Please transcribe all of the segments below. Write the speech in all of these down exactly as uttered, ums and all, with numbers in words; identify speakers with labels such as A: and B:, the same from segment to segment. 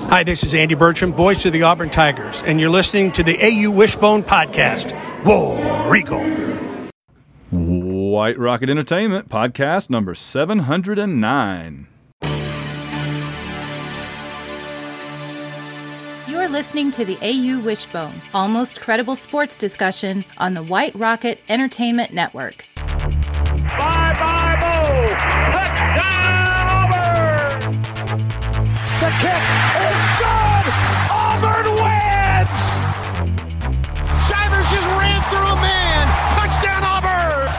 A: Hi, this is Andy Bertram, voice of the Auburn Tigers, and you're listening to the A U Wishbone Podcast. War Eagle.
B: White Rocket Entertainment, podcast number seven hundred nine.
C: You're listening to the A U Wishbone, almost credible sports discussion on the White Rocket Entertainment Network.
D: Bye-bye, Bo! Touchdown, Auburn! The kick is good! Auburn wins! Shivers just ran through a man! Touchdown, Auburn!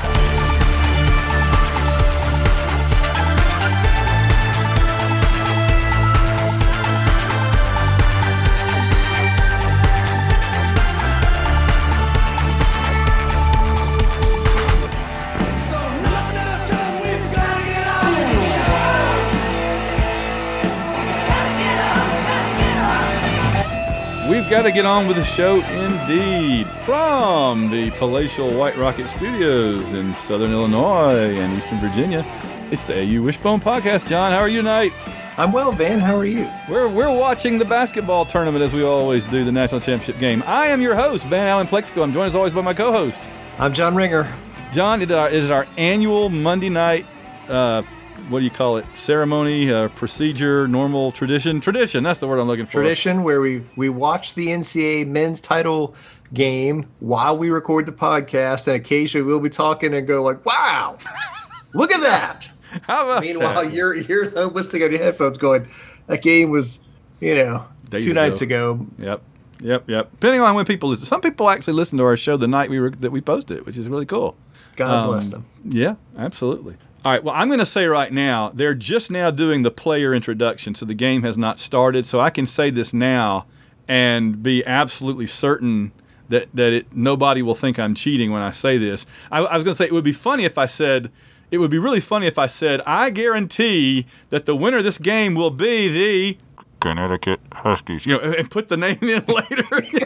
B: We've got to get on with the show indeed. From the palatial White Rocket Studios in Southern Illinois and Eastern Virginia, it's the A U Wishbone Podcast. John, how are you tonight?
E: I'm well, Van. How are you?
B: We're we're watching the basketball tournament as we always do, the national championship game. I am your host, Van Allen Plexico. I'm joined as always by my co-host.
E: I'm John Ringer.
B: John, it, uh, is it our annual Monday night, uh, what do you call it, ceremony, uh, procedure, normal, tradition? Tradition, that's the word I'm looking for.
E: Tradition where we, we watch the N C double A men's title game while we record the podcast, and occasionally we'll be talking and go like, wow, look at that.
B: How about
E: Meanwhile,
B: that?
E: you're you're listening on your headphones going, that game was, you know,
B: Days
E: two
B: ago.
E: nights ago.
B: Yep, yep, yep. Depending on when people listen. Some people actually listen to our show the night we were, that we posted, which is really cool.
E: God
B: Um,
E: bless them.
B: Yeah, absolutely. All right, well, I'm going to say right now, they're just now doing the player introduction, so the game has not started. So I can say this now and be absolutely certain that, that it, nobody will think I'm cheating when I say this. I, I was going to say it would be funny if I said, it would be really funny if I said, I guarantee that the winner of this game will be the Connecticut Huskies, you know, and put the name in later.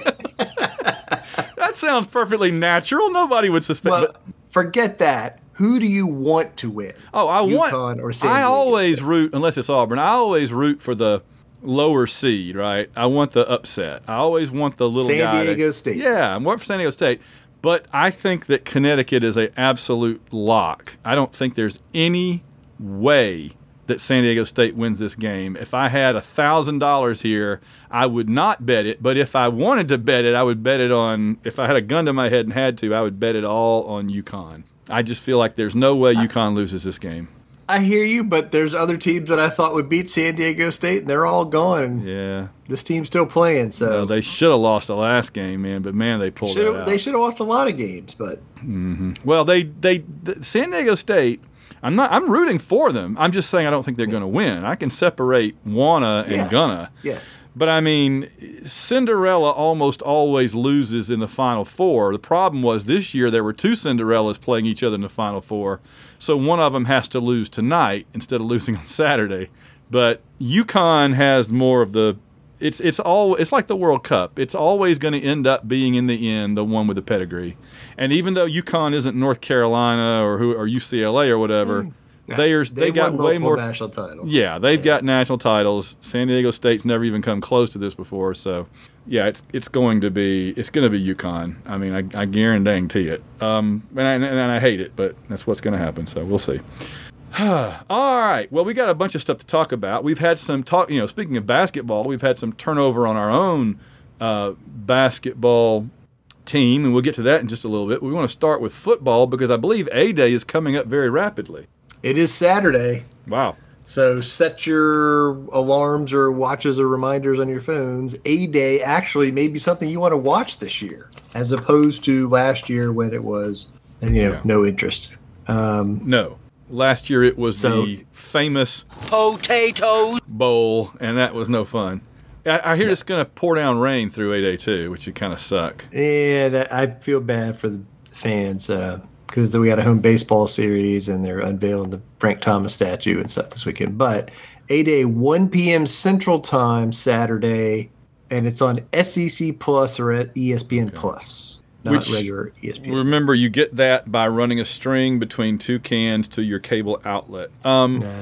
B: That sounds perfectly natural. Nobody would suspect.
E: Well,
B: but,
E: forget that. Who do you want to win?
B: Oh, I
E: UConn
B: want.
E: Or San
B: I
E: Diego
B: always
E: State?
B: root, unless it's Auburn. I always root for the lower seed, right? I want the upset. I always want the little
E: San
B: guy.
E: Diego
B: to,
E: State.
B: Yeah, I'm more for San Diego State. But I think that Connecticut is an absolute lock. I don't think there's any way that San Diego State wins this game. If I had a thousand dollars here, I would not bet it. But if I wanted to bet it, I would bet it on. If I had a gun to my head and had to, I would bet it all on UConn. I just feel like there's no way UConn loses this game.
E: I hear you, but there's other teams that I thought would beat San Diego State, and they're all gone.
B: Yeah.
E: This team's still playing, so
B: Well, they should have lost the last game, man. But man, they pulled it
E: should've-
B: out.
E: they should have lost a lot of games. But
B: Well, they they the, San Diego State. I'm not. I'm rooting for them. I'm just saying I don't think they're going to win. I can separate wanna and
E: Yes.
B: gonna.
E: yes,
B: But I mean, Cinderella almost always loses in the Final Four. The problem was this year there were two Cinderellas playing each other in the Final Four, so one of them has to lose tonight instead of losing on Saturday. But UConn has more of the. It's it's all it's like the World Cup. It's always going to end up being in the end the one with the pedigree. And even though UConn isn't North Carolina or who or U C L A or whatever, they are they,
E: they
B: got
E: won
B: way
E: multiple
B: more
E: national titles.
B: Yeah, they've got national titles. San Diego State's never even come close to this before. So, yeah, it's it's going to be it's going to be UConn. I mean, I, I guarantee it. Um, and I, and I hate it, but that's what's going to happen. So we'll see. All right. Well, we got a bunch of stuff to talk about. We've had some talk. You know, speaking of basketball, we've had some turnover on our own uh, basketball team, and we'll get to that in just a little bit. We want to start with football because I believe A-Day is coming up very rapidly.
E: It is Saturday,
B: Wow.
E: so set your alarms or watches or reminders on your phones. A-Day actually may be something you want to watch this year, as opposed to last year when it was, you know,
B: Yeah.
E: no interest. Um,
B: No. Last year it was
E: So-
B: the famous
D: Potatoes.
B: bowl, and that was no fun. I, I hear it's going to pour down rain through A-Day too, which would kind of suck.
E: and I feel bad for the fans because we got a home baseball series and they're unveiling the Frank Thomas statue and stuff this weekend. But A-Day, one p.m. Central Time Saturday, and it's on S E C Plus or at E S P N Plus, not
B: Which-
E: regular E S P N.
B: Remember, you get that by running a string between two cans to your cable outlet. Um,
E: Nice.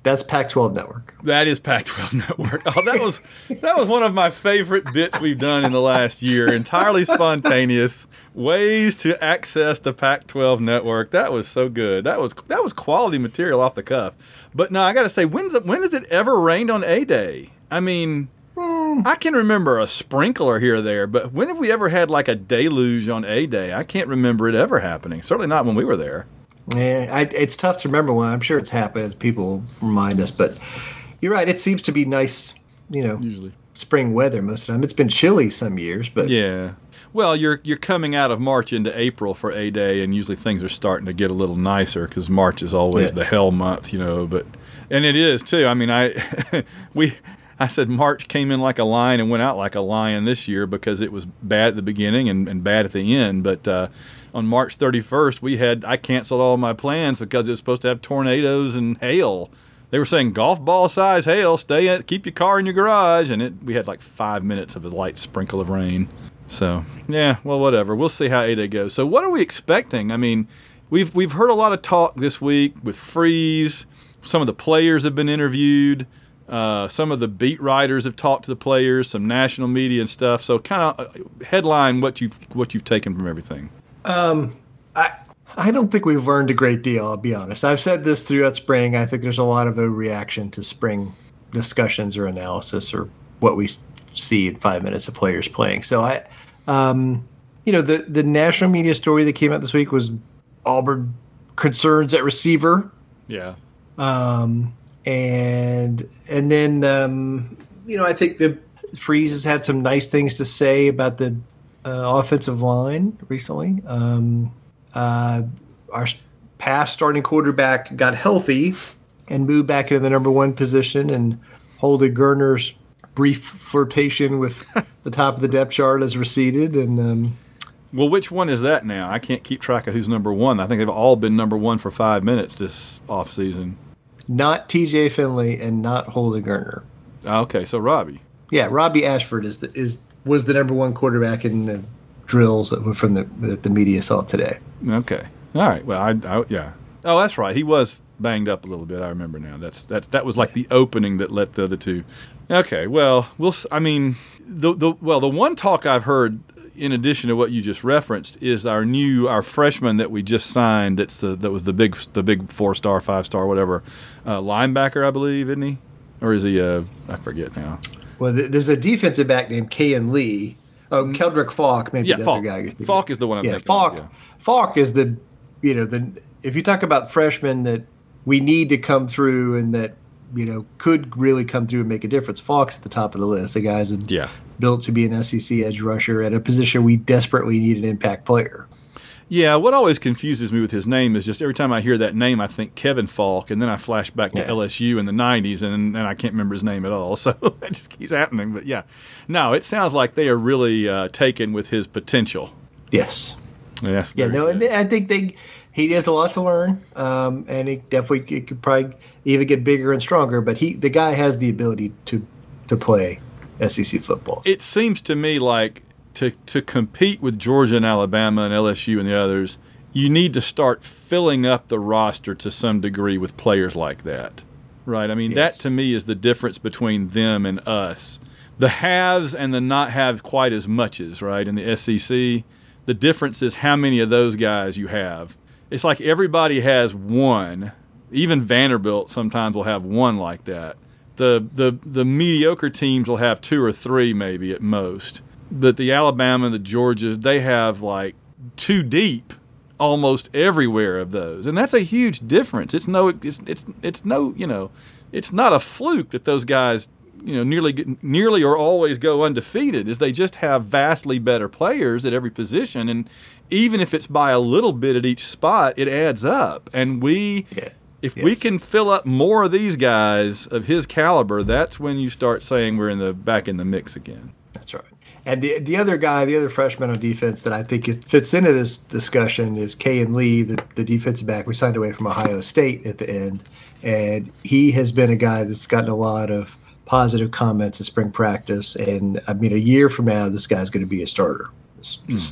E: That's Pac twelve Network.
B: That is Pac twelve Network. Oh, that was that was one of my favorite bits we've done in the last year. Entirely spontaneous ways to access the Pac twelve Network. That was so good. That was that was quality material off the cuff. But no, I got to say, when's it, when has it ever rained on A-Day? I mean, mm. I can remember a sprinkler here or there, but when have we ever had like a deluge on A-Day? I can't remember it ever happening. Certainly not when we were there.
E: Yeah, I, it's tough to remember when. I'm sure it's happened as people remind us, but you're right. It seems to be nice, you know,
B: usually
E: spring weather most of the time. It's been chilly some years, but
B: yeah. Well, you're you're coming out of March into April for A-Day, and usually things are starting to get a little nicer because March is always yeah. the hell month, you know. But and it is too. I mean, I we. I said March came in like a lion and went out like a lion this year because it was bad at the beginning and, and bad at the end. But uh, on March thirty-first, we had I canceled all my plans because it was supposed to have tornadoes and hail. They were saying golf ball size hail. Stay at, keep your car in your garage, and it we had like five minutes of a light sprinkle of rain. So yeah, well, whatever. We'll see how A-Day goes. So what are we expecting? I mean, we've we've heard a lot of talk this week with Freeze. Some of the players have been interviewed. Uh, some of the beat writers have talked to the players, some national media and stuff. So, kind of headline what you've what you've taken from everything.
E: Um, I I don't think we've learned a great deal. I'll be honest. I've said this throughout spring. I think there's a lot of overreaction to spring discussions or analysis or what we see in five minutes of players playing. So I, um, you know, the the national media story that came out this week was Auburn concerns at receiver.
B: Yeah.
E: Um. And and then, um, you know, I think the Freeze has had some nice things to say about the uh, offensive line recently. Um, uh, our past starting quarterback got healthy and moved back into the number one position, and Holden Gurner's brief flirtation with the top of the depth chart has receded. And um,
B: well, which one is that now? I can't keep track of who's number one. I think they've all been number one for five minutes this offseason.
E: Not T J Finley and not Holden Gurner.
B: Okay, so Robbie.
E: Yeah, Robbie Ashford is the, is was the number one quarterback in the drills from the that the media saw today.
B: Okay, all right. Well, I, I yeah. Oh, that's right. He was banged up a little bit. I remember now. That's that's that was like yeah. the opening that let the other two. Okay. Well, we'll. I mean, the the well, the one talk I've heard, in addition to what you just referenced, is our new our freshman that we just signed. That's the that was the big the big four star, five star, whatever uh, linebacker, I believe, isn't he? Or is he? Uh, I forget now.
E: Well, there's a defensive back named Kayan Lee. Oh, Keldrick Falk, maybe
B: yeah,
E: the
B: Falk.
E: other guy.
B: Falk is the one I'm
E: yeah,
B: thinking
E: Falk,
B: of. Yeah,
E: Falk is the, you know, the if you talk about freshmen that we need to come through and that, you know, could really come through and make a difference, Falk's at the top of the list. The guy's a,
B: yeah.
E: built to be an S E C edge rusher at a position we desperately need an impact player.
B: Yeah, what always confuses me with his name is just every time I hear that name, I think Kevin Falk, and then I flash back to yeah. L S U in the nineties, and, and I can't remember his name at all. So it just keeps happening. But, yeah, no, it sounds like they are really uh, taken with his potential.
E: Yes.
B: Yeah, that's
E: yeah no, and I think they he has a lot to learn, um, and he definitely it could probably even get bigger and stronger. But he the guy has the ability to to play S E C football.
B: It seems to me like to to compete with Georgia and Alabama and L S U and the others, you need to start filling up the roster to some degree with players like that, right? I mean, yes. that to me is the difference between them and us. The haves and the not have quite as much as, right, in the S E C. The difference is how many of those guys you have. It's like everybody has one. Even Vanderbilt sometimes will have one like that. The the the mediocre teams will have two or three maybe at most. But the Alabama and the Georgias, they have like two deep almost everywhere of those. And that's a huge difference. It's no it's it's it's no, you know, it's not a fluke that those guys, you know, nearly nearly or always go undefeated, is they just have vastly better players at every position, and even if it's by a little bit at each spot, it adds up. And we
E: yeah.
B: If
E: yes.
B: we can fill up more of these guys of his caliber, that's when you start saying we're in the back in the mix again.
E: That's right. And the the other guy, the other freshman on defense that I think it fits into this discussion is Kayan Lee, the, the defensive back we signed away from Ohio State at the end. And he has been a guy that's gotten a lot of positive comments in spring practice. And, I mean, a year from now, this guy's going to be a starter. Just, just mm. saying it.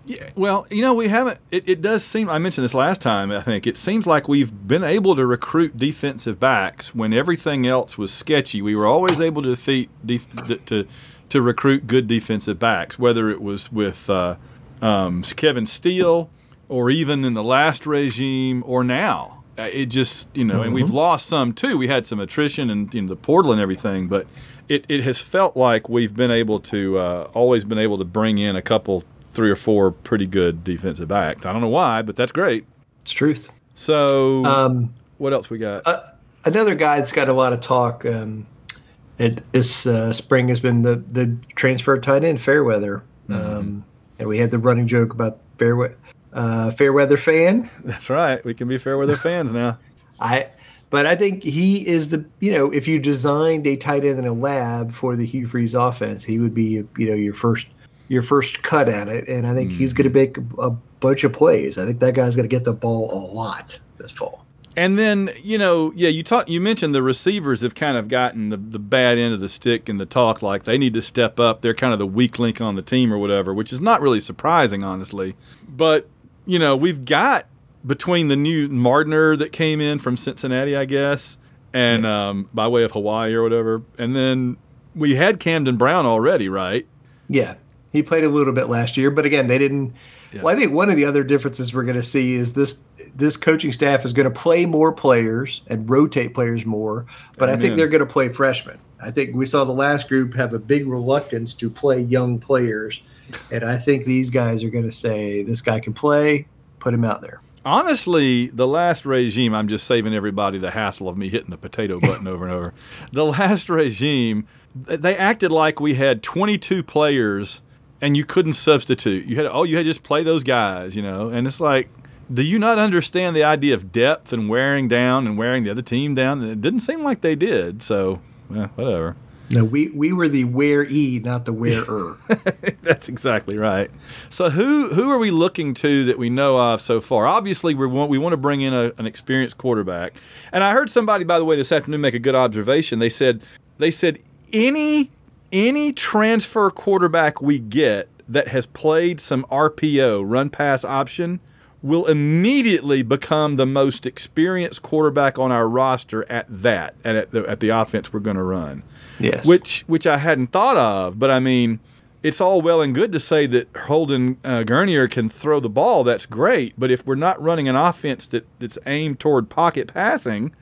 B: Yeah, well, you know, we haven't. It, it does seem. I mentioned this last time. I think it seems like we've been able to recruit defensive backs when everything else was sketchy. We were always able to defeat def, to to recruit good defensive backs, whether it was with uh, um, Kevin Steele or even in the last regime or now. It just, you know, mm-hmm. and we've lost some too. We had some attrition and you know, the portal and everything, but it, it has felt like we've been able to uh, always been able to bring in a couple. Three or four pretty good defensive backs. I don't know why, but that's great.
E: It's truth.
B: So,
E: um,
B: what else we got?
E: Uh, another guy that's got a lot of talk um, it, this uh, spring has been the the transfer tight end Fairweather. Mm-hmm. Um, and we had the running joke about Fairweather, uh, Fairweather fan.
B: That's right. We can be Fairweather fans now.
E: I, but I think he is the you know if you designed a tight end in a lab for the Hugh Freeze offense, he would be you know your first. your first cut at it, and I think mm. he's going to make a, a bunch of plays. I think that guy's going to get the ball a lot this fall.
B: And then, you know, yeah, you talk, you mentioned the receivers have kind of gotten the, the bad end of the stick in the talk, like they need to step up. They're kind of the weak link on the team or whatever, which is not really surprising, honestly. But, you know, we've got between the new Mardner that came in from Cincinnati, I guess, and yeah. um, by way of Hawaii or whatever, and then we had Camden Brown already, right?
E: Yeah. He played a little bit last year, but again, they didn't. Yeah. Well, I think one of the other differences we're going to see is this this coaching staff is going to play more players and rotate players more, but Amen. I think they're going to play freshmen. I think we saw the last group have a big reluctance to play young players, and I think these guys are going to say, this guy can play, put him out there.
B: Honestly, the last regime, I'm just saving everybody the hassle of me hitting the potato button over and over. The last regime, they acted like we had twenty-two players and you couldn't substitute. You had oh, you had to just play those guys, you know. And it's like, do you not understand the idea of depth and wearing down and wearing the other team down? And it didn't seem like they did. So, eh, whatever.
E: No, we, we were the wear-e, not the wearer.
B: That's exactly right. So who who are we looking to that we know of so far? Obviously, we want we want to bring in a, an experienced quarterback. And I heard somebody, by the way, this afternoon make a good observation. They said they said any. Any transfer quarterback we get that has played some R P O, run pass option, will immediately become the most experienced quarterback on our roster at that, and at the, at the offense we're going to run.
E: Yes.
B: Which which I hadn't thought of, but I mean, it's all well and good to say that Holden uh, Gurnier can throw the ball. That's great, but if we're not running an offense that, that's aimed toward pocket passing,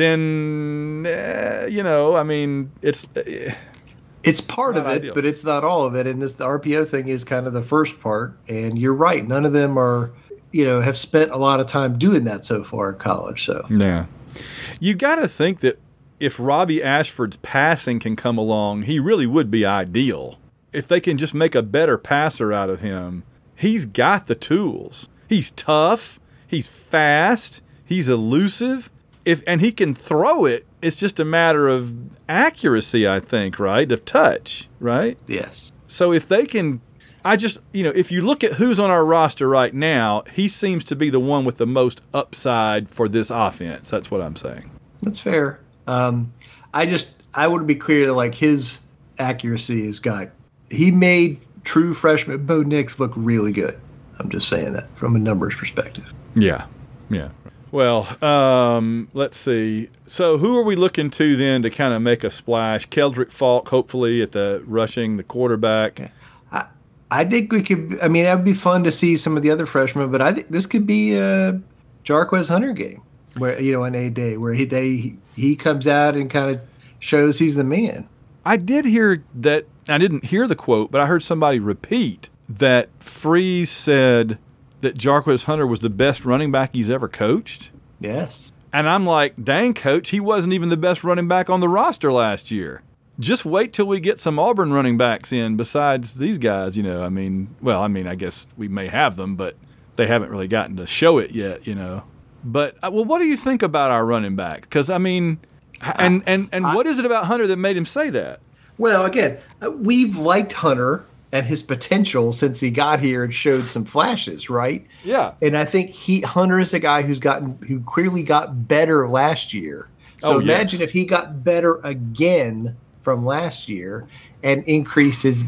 B: then uh, you know, I mean, it's. Uh,
E: It's part of it, ideal. But it's not all of it. And this the R P O thing is kind of the first part. And you're right. None of them are, you know, have spent a lot of time doing that so far in college. So
B: yeah, you got to think that if Robbie Ashford's passing can come along, he really would be ideal. If they can just make a better passer out of him, he's got the tools. He's tough. He's fast. He's elusive. If and he can throw it. It's just a matter of accuracy, I think, right? Of touch, right?
E: Yes.
B: So if they can, I just, you know, if you look at who's on our roster right now, he seems to be the one with the most upside for this offense. That's what I'm saying.
E: That's fair. Um, I just, I want to be clear that, like, his accuracy is got, he made true freshman Bo Nix look really good. I'm just saying that from a numbers perspective.
B: Yeah. Yeah. Well, um, let's see. So who are we looking to then to kind of make a splash? Keldrick Falk, hopefully, at the rushing, the quarterback.
E: I, I think we could – I mean, that would be fun to see some of the other freshmen, but I think this could be a Jarquez Hunter game, where you know, on a day where he they, he comes out and kind of shows he's the man.
B: I did hear that – I didn't hear the quote, but I heard somebody repeat that Freeze said – that Jarquez Hunter was the best running back he's ever coached.
E: Yes.
B: And I'm like, dang, coach, he wasn't even the best running back on the roster last year. Just wait till we get some Auburn running backs in besides these guys, you know. I mean, well, I mean, I guess we may have them, but they haven't really gotten to show it yet, you know. But, well, what do you think about our running back? Because, I mean, and, and, and I, what is it about Hunter that made him say that?
E: Well, again, we've liked Hunter and his potential since he got here and showed some flashes, right?
B: Yeah.
E: And I think he Hunter is a guy who's gotten who clearly got better last year. So
B: oh,
E: imagine
B: yes.
E: if he got better again from last year and increased his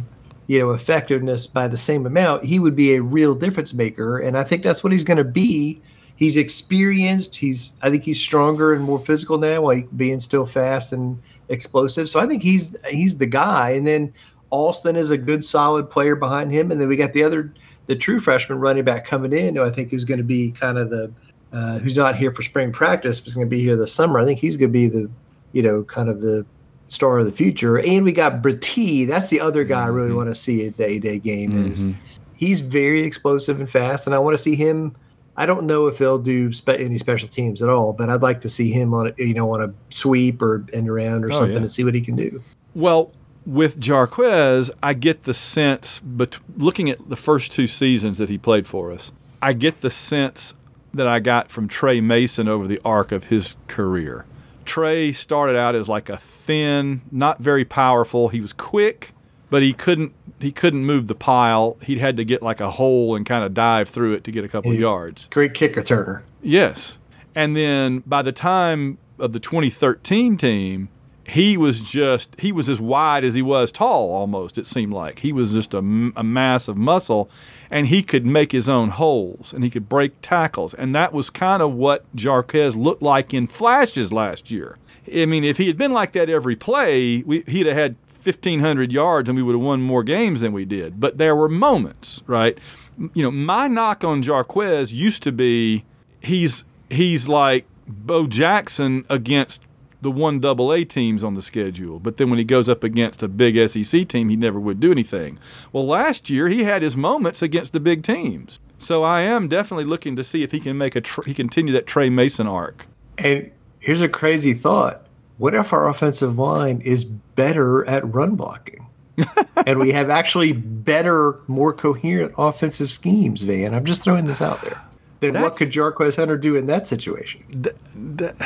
E: you know, effectiveness by the same amount, he would be a real difference maker. And I think that's what he's going to be. He's experienced. He's, I think he's stronger and more physical now while being still fast and explosive. So I think he's, he's the guy. And then Alston is a good, solid player behind him. And then we got the other, the true freshman running back coming in, who I think is going to be kind of the, uh, who's not here for spring practice, but is going to be here this summer. I think he's going to be the, you know, kind of the star of the future. And we got Bratti. That's the other guy mm-hmm. I really want to see at the A-Day game. Mm-hmm. Is he's very explosive and fast, and I want to see him. I don't know if they'll do spe- any special teams at all, but I'd like to see him on a, you know, on a sweep or end around or oh, something yeah. and see what he can do.
B: Well, with Jarquez, I get the sense, but looking at the first two seasons that he played for us, I get the sense that I got from Trey Mason over the arc of his career. Trey started out as like a thin, not very powerful. He was quick, but he couldn't he couldn't move the pile. He had to get like a hole and kind of dive through it to get a couple
E: yeah.
B: of yards.
E: Great kick returner.
B: Yes. And then by the time of the twenty thirteen team, he was just he was as wide as he was tall almost, it seemed like. He was just a, a mass of muscle, and he could make his own holes, and he could break tackles. And that was kind of what Jarquez looked like in flashes last year. I mean, if he had been like that every play, we, he'd have had fifteen hundred yards, and we would have won more games than we did. But there were moments, right? You know, my knock on Jarquez used to be he's he's like Bo Jackson against the one double A teams on the schedule. But then when he goes up against a big S E C team, he never would do anything. Well, last year he had his moments against the big teams. So I am definitely looking to see if he can make a tr- he continue that Trey Mason arc.
E: And here's a crazy thought. What if our offensive line is better at run blocking? And we have actually better, more coherent offensive schemes, Van? I'm just throwing this out there. Then That's, what could Jarquez Hunter do in that situation?
B: Th- th-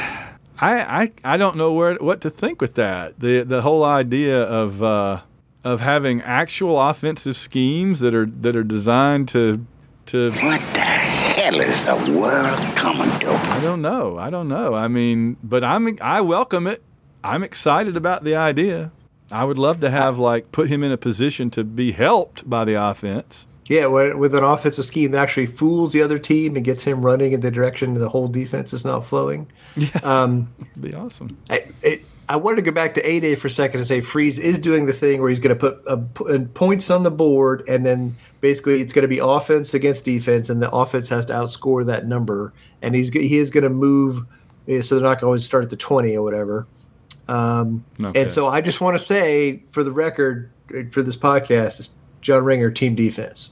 B: I, I I don't know where what to think with that. The the whole idea of uh, of having actual offensive schemes that are that are designed to to
F: what the hell is the world coming to?
B: I don't know. I don't know. I mean, but I'm I welcome it. I'm excited about the idea. I would love to have like put him in a position to be helped by the offense.
E: Yeah, with an offensive scheme that actually fools the other team and gets him running in the direction the whole defense is not flowing.
B: Yeah, um, that'd be awesome.
E: I, it, I wanted to go back to A-Day for a second and say Freeze is doing the thing where he's going to put uh, p- points on the board, and then basically it's going to be offense against defense, and the offense has to outscore that number. And he's he is going to move, so they're not going to start at the twenty or whatever. Um, okay. And so I just want to say, for the record, for this podcast, it's John Ringer, team defense.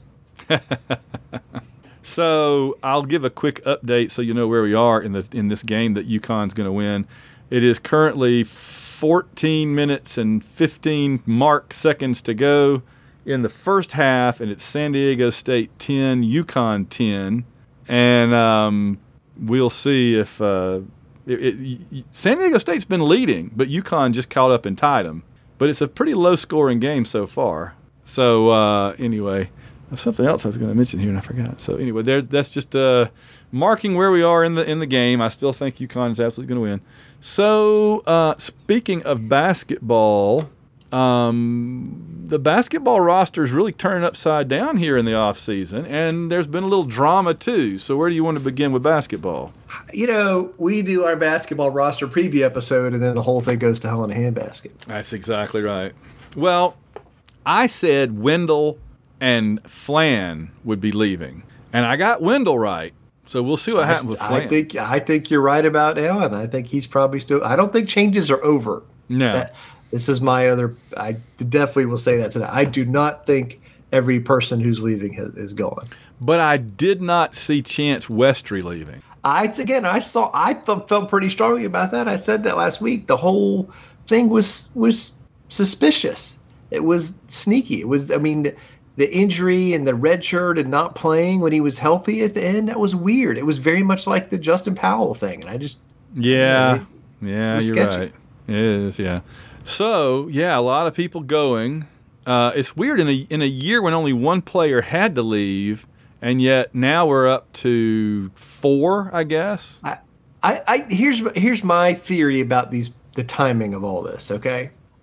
B: So I'll give a quick update so you know where we are in the in this game that UConn's going to win. It is currently fourteen minutes and fifteen mark seconds to go in the first half, and it's San Diego State ten, UConn ten, and um, we'll see if uh, it, it, San Diego State's been leading, but UConn just caught up and tied them. But it's a pretty low-scoring game so far. So uh, anyway. There's something else I was going to mention here and I forgot. So anyway, there that's just uh, marking where we are in the in the game. I still think UConn is absolutely going to win. So uh, speaking of basketball, um, the basketball roster is really turning upside down here in the off season, and there's been a little drama too. So where do you want to begin with basketball?
E: You know, we do our basketball roster preview episode, and then the whole thing goes to hell in a handbasket.
B: That's exactly right. Well, I said Wendell and Flan would be leaving, and I got Wendell right. So we'll see what I, happens with Flan.
E: I think I think you're right about Allen. I think he's probably still. I don't think changes are over.
B: No,
E: that, this is my other. I definitely will say that today. I do not think every person who's leaving has, is gone.
B: But I did not see Chance Westry leaving.
E: I again, I saw. I th- felt pretty strongly about that. I said that last week. The whole thing was was suspicious. It was sneaky. It was. I mean. The injury and the red shirt and not playing when he was healthy at the end, that was weird. It was very much like the Justin Powell thing. And I just.
B: Yeah.
E: You know,
B: yeah, you're
E: sketchy.
B: right. It is, yeah. So, yeah, a lot of people going. Uh, it's weird in a, in a year when only one player had to leave, and yet now we're up to four, I guess.
E: I, I, I here's here's my theory about these the timing of all this, okay?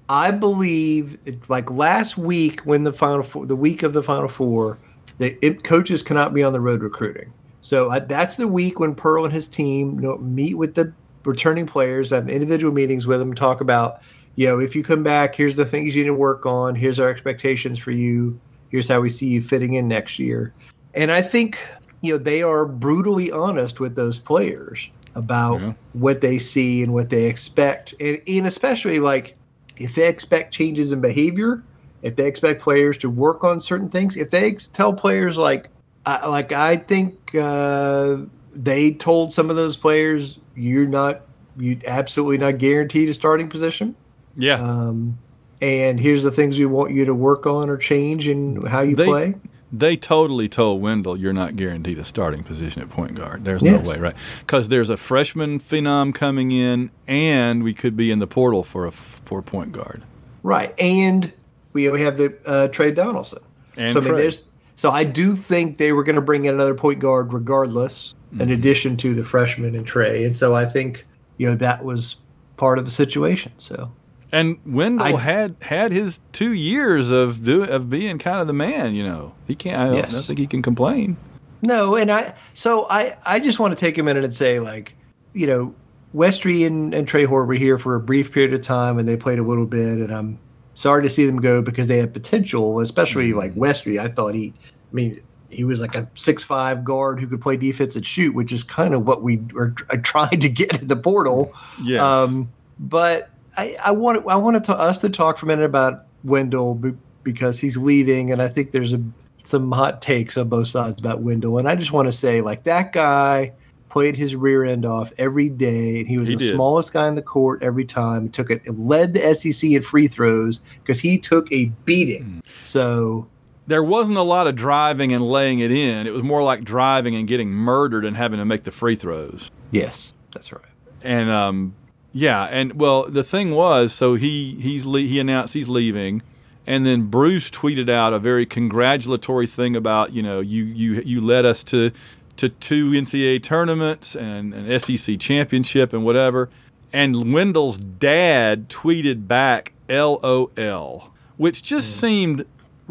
E: I believe, it, like last week when the final four, the week of the Final Four, that it, coaches cannot be on the road recruiting. So uh, that's the week when Pearl and his team, you know, meet with the returning players, have individual meetings with them, talk about, you know, if you come back, here's the things you need to work on. Here's our expectations for you. Here's how we see you fitting in next year. And I think, you know, they are brutally honest with those players about yeah. what they see and what they expect. And, and especially, like, if they expect changes in behavior, if they expect players to work on certain things, if they ex- tell players, like, I, like I think uh, they told some of those players, you're not, you absolutely not guaranteed a starting position.
B: Yeah.
E: Um, and here's the things we want you to work on or change in how you
B: they,
E: play.
B: They totally told Wendell, you're not guaranteed a starting position at point guard. There's
E: yes.
B: no way, right? Because there's a freshman phenom coming in, and we could be in the portal for a for point guard.
E: Right, and we we have the uh, Trey Donaldson.
B: And
E: so, I mean,
B: Trey.
E: there's, so I do think they were going to bring in another point guard regardless, mm-hmm. in addition to the freshman and Trey. And so I think, you know, that was part of the situation. So.
B: And Wendell
E: I,
B: had had his two years of do, of being kind of the man, you know. He can't. I don't,
E: yes.
B: I don't think he can complain.
E: No, and I so I, I just want to take a minute and say, like, you know, Westry and, and Trey Hort were here for a brief period of time, and they played a little bit, and I'm sorry to see them go because they had potential, especially mm-hmm. like Westry. I thought he, I mean, he was like a six five guard who could play defense and shoot, which is kind of what we are trying to get in the portal.
B: Yes.
E: Um, but I, I want I wanted to us to talk for a minute about Wendell because he's leaving, and I think there's a, some hot takes on both sides about Wendell. And I just want to say, like, that guy played his rear end off every day, and he was
B: he
E: the
B: did.
E: smallest guy in the court every time. He took it, led the S E C in free throws because he took a beating. So
B: there wasn't a lot of driving and laying it in. It was more like driving and getting murdered and having to make the free throws.
E: Yes, that's right.
B: And um. Yeah, and well, the thing was, so he he's le- he announced he's leaving, and then Bruce tweeted out a very congratulatory thing about, you know, you you you led us to to two N C double A tournaments and an S E C championship and whatever, and Wendell's dad tweeted back L O L, which just mm. seemed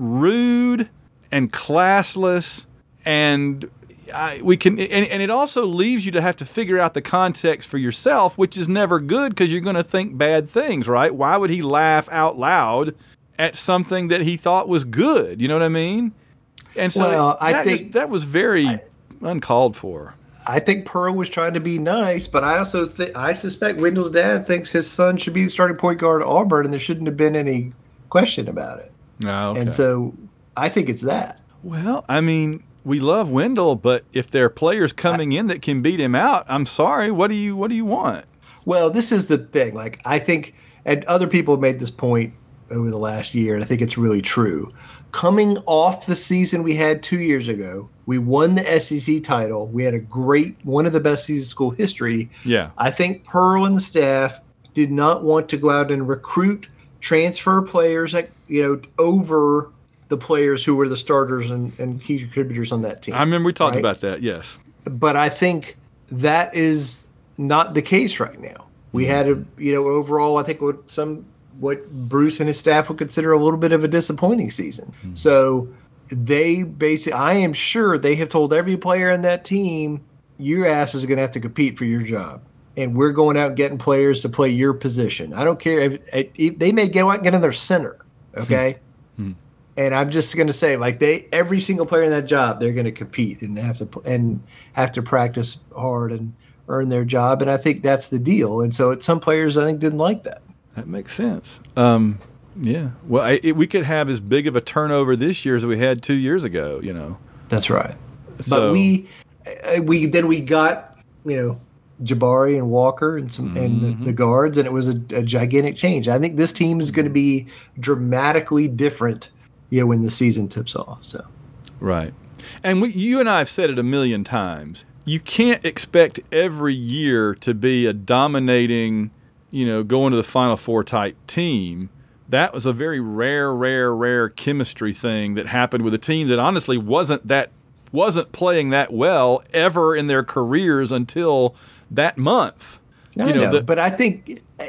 B: rude and classless, and I, we can, and, and it also leaves you to have to figure out the context for yourself, which is never good because you're going to think bad things, right? Why would he laugh out loud at something that he thought was good? You know what I mean? And so
E: well, I
B: that,
E: think,
B: just, that was very
E: I,
B: uncalled for.
E: I think Pearl was trying to be nice, but I also think I suspect Wendell's dad thinks his son should be the starting point guard at Auburn, and there shouldn't have been any question about it.
B: Oh, okay.
E: And so I think it's that.
B: Well, I mean, we love Wendell, but if there are players coming I, in that can beat him out, I'm sorry. What do you What do you want?
E: Well, this is the thing. Like, I think, and other people have made this point over the last year, and I think it's really true. Coming off the season we had two years ago, we won the S E C title. We had a great, one of the best seasons in school history.
B: Yeah.
E: I think Pearl and the staff did not want to go out and recruit, transfer players, like, you know, over the players who were the starters and, and key contributors on that team.
B: I remember we talked
E: right?
B: about that, yes.
E: But I think that is not the case right now. We mm-hmm. had a, you know, overall, I think what some, what Bruce and his staff would consider a little bit of a disappointing season. Mm-hmm. So they basically, I am sure they have told every player in that team, your ass is going to have to compete for your job. And we're going out getting players to play your position. I don't care if, if they may go out and get in their center. Okay. Mm-hmm. And I'm just going to say, like, they, every single player in that job, they're going to compete and they have to and have to practice hard and earn their job. And I think that's the deal. And so some players, I think, didn't like that.
B: That makes sense. Um, yeah. Well, I, it, we could have as big of a turnover this year as we had two years ago, you know.
E: That's right.
B: So,
E: but we, we then we got, you know, Jabari and Walker and some mm-hmm. and the, the guards, and it was a, a gigantic change. I think this team is going to be dramatically different, you know, when the season tips off. So,
B: right. And we, you and I have said it a million times. You can't expect every year to be a dominating, you know, going to the Final Four type team. That was a very rare, rare, rare chemistry thing that happened with a team that honestly wasn't that wasn't playing that well ever in their careers until that month.
E: I
B: you know,
E: know
B: the,
E: but I think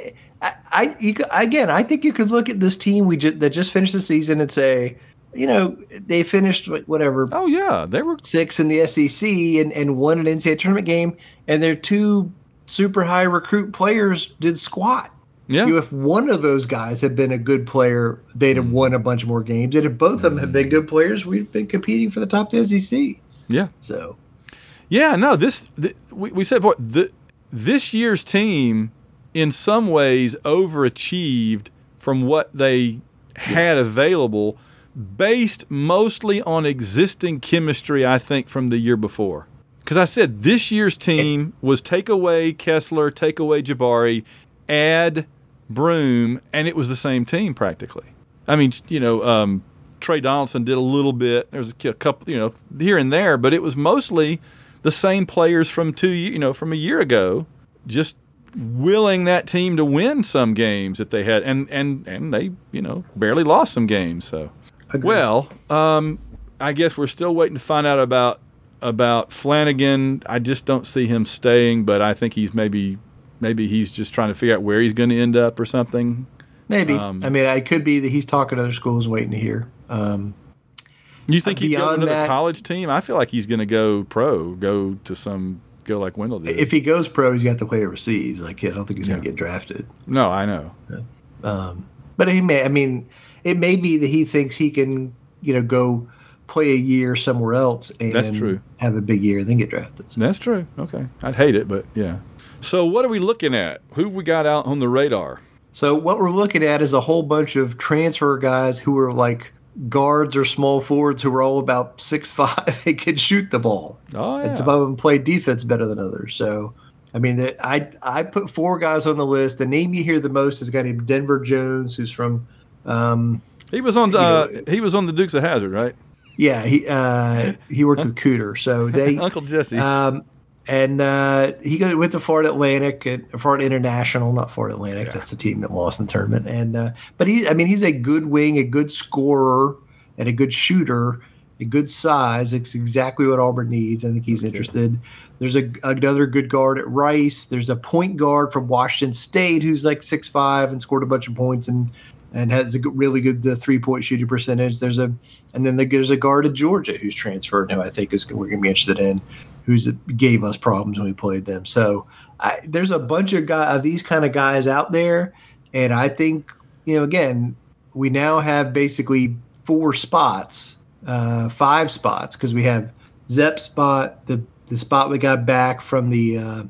E: I, I you could, again, I think you could look at this team we just, that just finished the season and say, you know, they finished whatever.
B: Oh yeah, they were
E: six in the S E C and, and won an N C double A tournament game, and their two super high recruit players did squat.
B: Yeah.
E: You know, if one of those guys had been a good player, they'd have won a bunch more games. And if both of them had been good players, we'd been competing for the top of the S E C.
B: Yeah.
E: So.
B: Yeah, no, this the, we, we said before, the, this year's team in some ways overachieved from what they had yes. available based mostly on existing chemistry, I think, from the year before. Because I said this year's team was take away Kessler, take away Jabari, add Broome, and it was the same team practically. I mean, you know, um, Trey Donaldson did a little bit. There was a couple, you know, here and there, but it was mostly the same players from two, you know, from a year ago, just willing that team to win some games that they had, and and and they, you know, barely lost some games. So.
E: Agreed.
B: Well, um, I guess we're still waiting to find out about about Flanagan. I just don't see him staying, but I think he's maybe maybe he's just trying to figure out where he's going to end up or something.
E: Maybe.
B: Um,
E: I mean, it could be that he's talking to other schools, waiting to hear. Um,
B: you think he'd go to another
E: that,
B: college team? I feel like he's going to go pro, go to some, go like Wendell did.
E: If he goes pro, he's got to play overseas. Like, I don't think he's
B: yeah.
E: going to get drafted.
B: No, I know.
E: Um, but he may. I mean. It may be that he thinks he can, you know, go play a year somewhere else and
B: That's true.
E: have a big year and then get drafted. So.
B: That's true. Okay. I'd hate it, but yeah. So what are we looking at? Who have we got out on the radar?
E: So what we're looking at is a whole bunch of transfer guys who are like guards or small forwards who are all about six five. They can shoot the ball.
B: Oh, yeah.
E: And some of them play defense better than others. So, I mean, I I put four guys on the list. The name you hear the most is a guy named Denver Jones, who's from Um,
B: he was on uh,
E: know,
B: he was on the Dukes of Hazzard, right?
E: Yeah, he uh, he worked with Cooter, so they
B: Uncle Jesse.
E: Um, and uh, he go, went to Florida Atlantic and Florida International, not Florida Atlantic. Yeah. That's the team that lost in the tournament. And uh, but he, I mean, he's a good wing, a good scorer, and a good shooter, a good size. It's exactly what Auburn needs. I think he's interested. There's a another good guard at Rice. There's a point guard from Washington State who's like six five and scored a bunch of points and. And has a good, really good uh, three-point shooting percentage. There's a, and then there's a guard at Georgia who's transferred, who I think is we're going to be interested in, who's gave us problems when we played them. So I, there's a bunch of guys, of these kind of guys out there, and I think you know again we now have basically four spots, uh, five spots because we have Zepp's spot, the the spot we got back from the. Uh,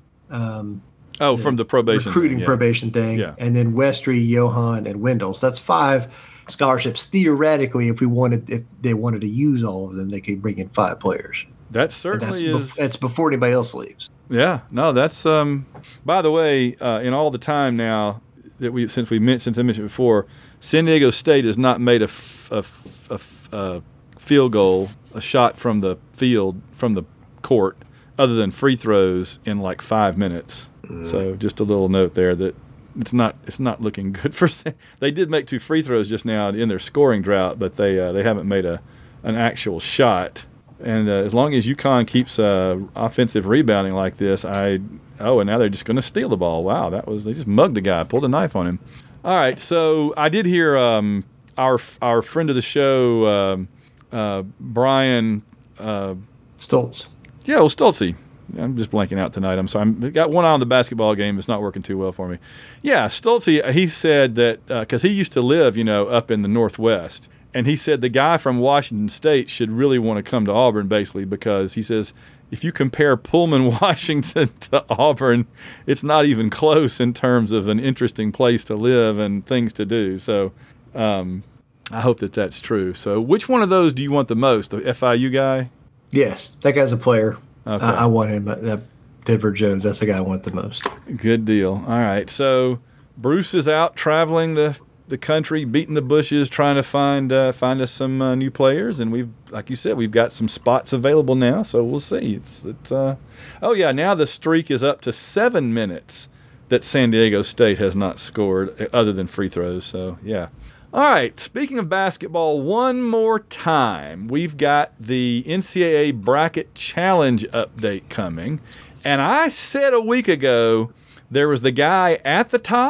E: um,
B: Oh, from the probation
E: recruiting
B: thing, yeah.
E: probation thing,
B: yeah.
E: and then Westry, Johan, and Wendell. So that's five scholarships. Theoretically, if we wanted, if they wanted to use all of them, they could bring in five players.
B: That certainly
E: that's
B: is.
E: Bef- that's before anybody else leaves.
B: Yeah, no, that's. Um, by the way, uh, in all the time now that we since we since I mentioned before, San Diego State has not made a, f- a, f- a, f- a field goal, a shot from the field from the court, other than free throws in like five minutes. So just a little note there that it's not it's not looking good for. They did make two free throws just now in their scoring drought, but they uh, they haven't made a an actual shot. And uh, as long as UConn keeps uh, offensive rebounding like this, I oh and now they're just going to steal the ball. Wow, that was they just mugged the guy, pulled a knife on him. All right, so I did hear um, our our friend of the show, um, uh, Brian uh,
E: Stoltz.
B: Yeah, well, Stoltzy. I'm just blanking out tonight. I'm sorry. I've got one eye on the basketball game. It's not working too well for me. Yeah, Stoltzy, he said that because uh, he used to live, you know, up in the Northwest. And he said the guy from Washington State should really want to come to Auburn, basically, because he says if you compare Pullman, Washington to Auburn, it's not even close in terms of an interesting place to live and things to do. So um, I hope that that's true. So which one of those do you want the most, the F I U guy?
E: Yes, that guy's a player.
B: Okay.
E: I, I want him. That Denver Jones. That's the guy I want the most.
B: Good deal. All right. So Bruce is out traveling the, the country, beating the bushes, trying to find uh, find us some uh, new players. And we've, like you said, we've got some spots available now. So we'll see. It's it's. Uh, oh yeah. Now the streak is up to seven minutes that San Diego State has not scored other than free throws. So yeah. All right, speaking of basketball, one more time, we've got the N C double A Bracket Challenge update coming. And I said a week ago there was the guy at the top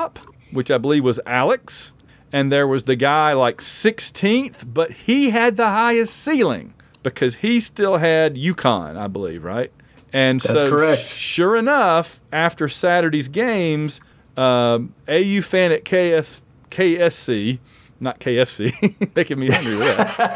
B: which I believe was Alex, and there was the guy like sixteenth, but he had the highest ceiling because he still had UConn, I believe, right? And
E: That's
B: so,
E: correct.
B: Sure enough, after Saturday's games, um, A U fan at K F, K S C, not K F C, making me hungry with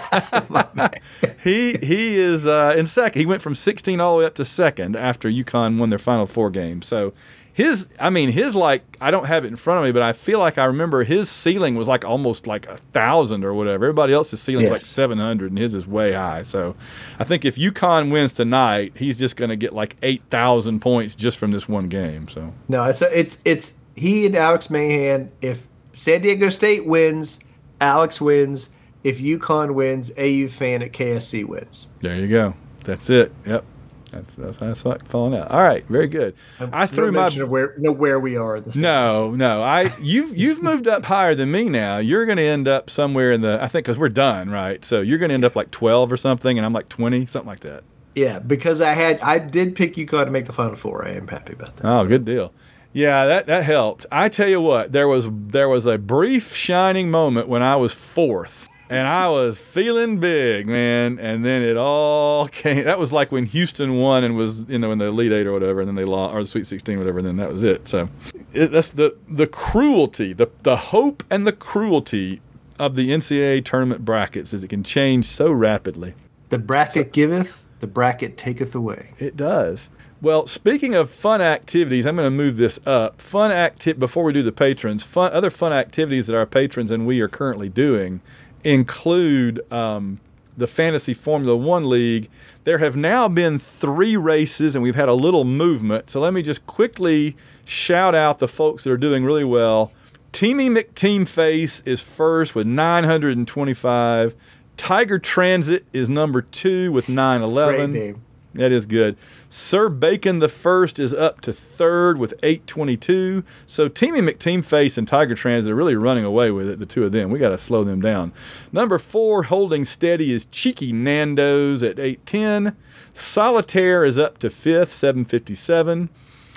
B: that. he he is uh, in second. He went from sixteen all the way up to second after UConn won their final four games. So his, I mean, his like, I don't have it in front of me, but I feel like I remember his ceiling was like almost like a thousand or whatever. Everybody else's ceiling is
E: Yes.
B: like seven hundred, and his is way high. So I think if UConn wins tonight, he's just going to get like eight thousand points just from this one game. So
E: No, it's it's it's he and Alex Mahan. If San Diego State wins, Alex wins. If UConn wins, A U fan at K S C wins.
B: there you go. That's it. Yep. That's that's how I saw it falling out. All right, very good. I threw
E: no
B: my
E: mention of where know where we are in the
B: no, no. I you've you've moved up higher than me now. You're going to end up somewhere in the I think because we're done, right? So you're going to end up like twelve or something, and I'm like twenty, something like that.
E: Yeah, because I had I did pick UConn to make the Final Four. I am happy about that.
B: Oh, good deal. Yeah, that that helped. I tell you what, there was there was a brief shining moment when I was fourth. And I was feeling big, man. And then it all came. That was like when Houston won and was, you know, in the Elite Eight or whatever, and then they lost, or the Sweet sixteen, whatever. And then that was it. So it, that's the the cruelty, the the hope and the cruelty of the N C double A tournament brackets is it can change so rapidly.
E: The bracket giveth, the bracket taketh away.
B: It does. Well, speaking of fun activities, I'm going to move this up. Fun acti- before we do the patrons, fun other fun activities that our patrons and we are currently doing include um, the Fantasy Formula One League. There have now been three races, and we've had a little movement. So let me just quickly shout out the folks that are doing really well. Teamy McTeamface is first with nine hundred twenty-five. Tiger Transit is number two with nine eleven.
E: Great name.
B: That is good. Sir Bacon the First is up to third with eight twenty-two. So Teamy McTeamface and Tiger Transit are really running away with it, the two of them. We got to slow them down. Number four, holding steady, is Cheeky Nando's at eight ten. Solitaire is up to fifth, seven fifty-seven.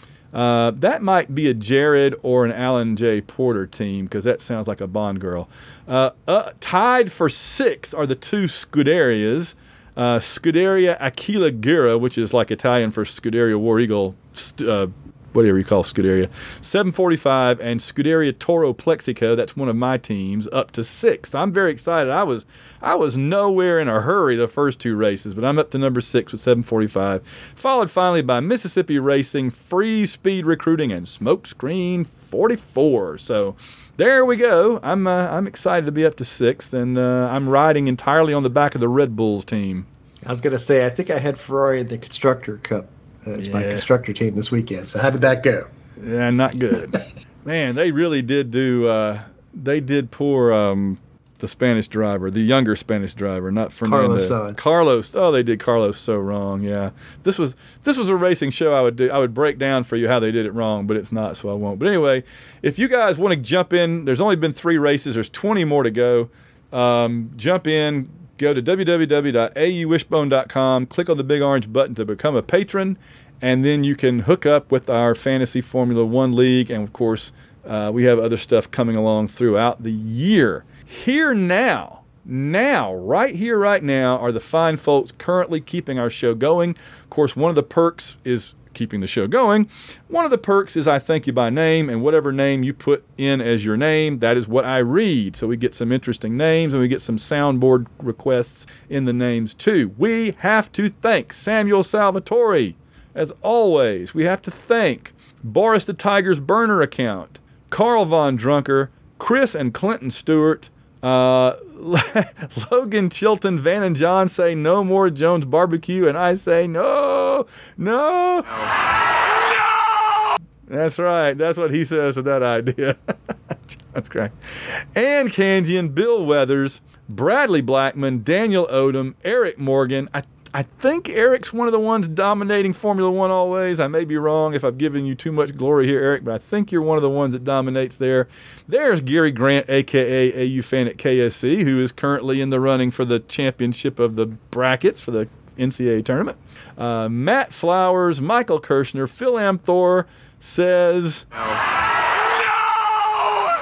B: Uh, that might be a Jared or an Alan J. Porter team because that sounds like a Bond girl. Uh, uh, tied for sixth are the two Scuderias. Uh, Scuderia Aquila Gira, which is like Italian for Scuderia War Eagle, uh, whatever you call Scuderia, seven forty-five, and Scuderia Toro Plexico, that's one of my teams, up to sixth. I'm very excited. I was I was nowhere in a hurry the first two races, but I'm up to number six with seven forty-five, followed finally by Mississippi Racing, Free Speed Recruiting, and Smokescreen forty-four. So there we go. I'm uh, I'm excited to be up to sixth, and uh, I'm riding entirely on the back of the Red Bulls team.
E: I was going to say, I think I had Ferrari in the Constructor Cup as
B: Yeah.
E: my constructor team this weekend. So how did that go?
B: Yeah, not good. Man, they really did do. Uh, they did poor um, the Spanish driver, the younger Spanish driver, not Fernando.
E: Carlos Sainz.
B: Carlos. Oh, they did Carlos so wrong. Yeah, this was this was a racing show. I would do. I would break down for you how they did it wrong, but it's not, so I won't. But anyway, if you guys want to jump in, there's only been three races. There's twenty more to go. Um, jump in. Go to w w w dot a u wishbone dot com. Click on the big orange button to become a patron, and then you can hook up with our Fantasy Formula One League. And of course, uh, we have other stuff coming along throughout the year. Here now, now, right here, right now, are the fine folks currently keeping our show going. Of course, one of the perks is keeping the show going. One of the perks is I thank you by name, and whatever name you put in as your name, that is what I read. So we get some interesting names, and we get some soundboard requests in the names too. We have to thank Samuel Salvatore. As always, we have to thank Boris the Tiger's burner account, Carl Von Drunker, Chris and Clinton Stewart, uh, Logan Chilton, Van and John say no more Jones Barbecue, and I say no, no, no. That's right. That's what he says to that idea. That's great. And Kanjian, Bill Weathers, Bradley Blackman, Daniel Odom, Eric Morgan. I I think Eric's one of the ones dominating Formula One always. I may be wrong if I've given you too much glory here, Eric, but I think you're one of the ones that dominates there. There's Gary Grant, a k a. A U fan at K S C, who is currently in the running for the championship of the brackets for the N C double A tournament. Uh, Matt Flowers, Michael Kirshner, Phil Amthor says... No!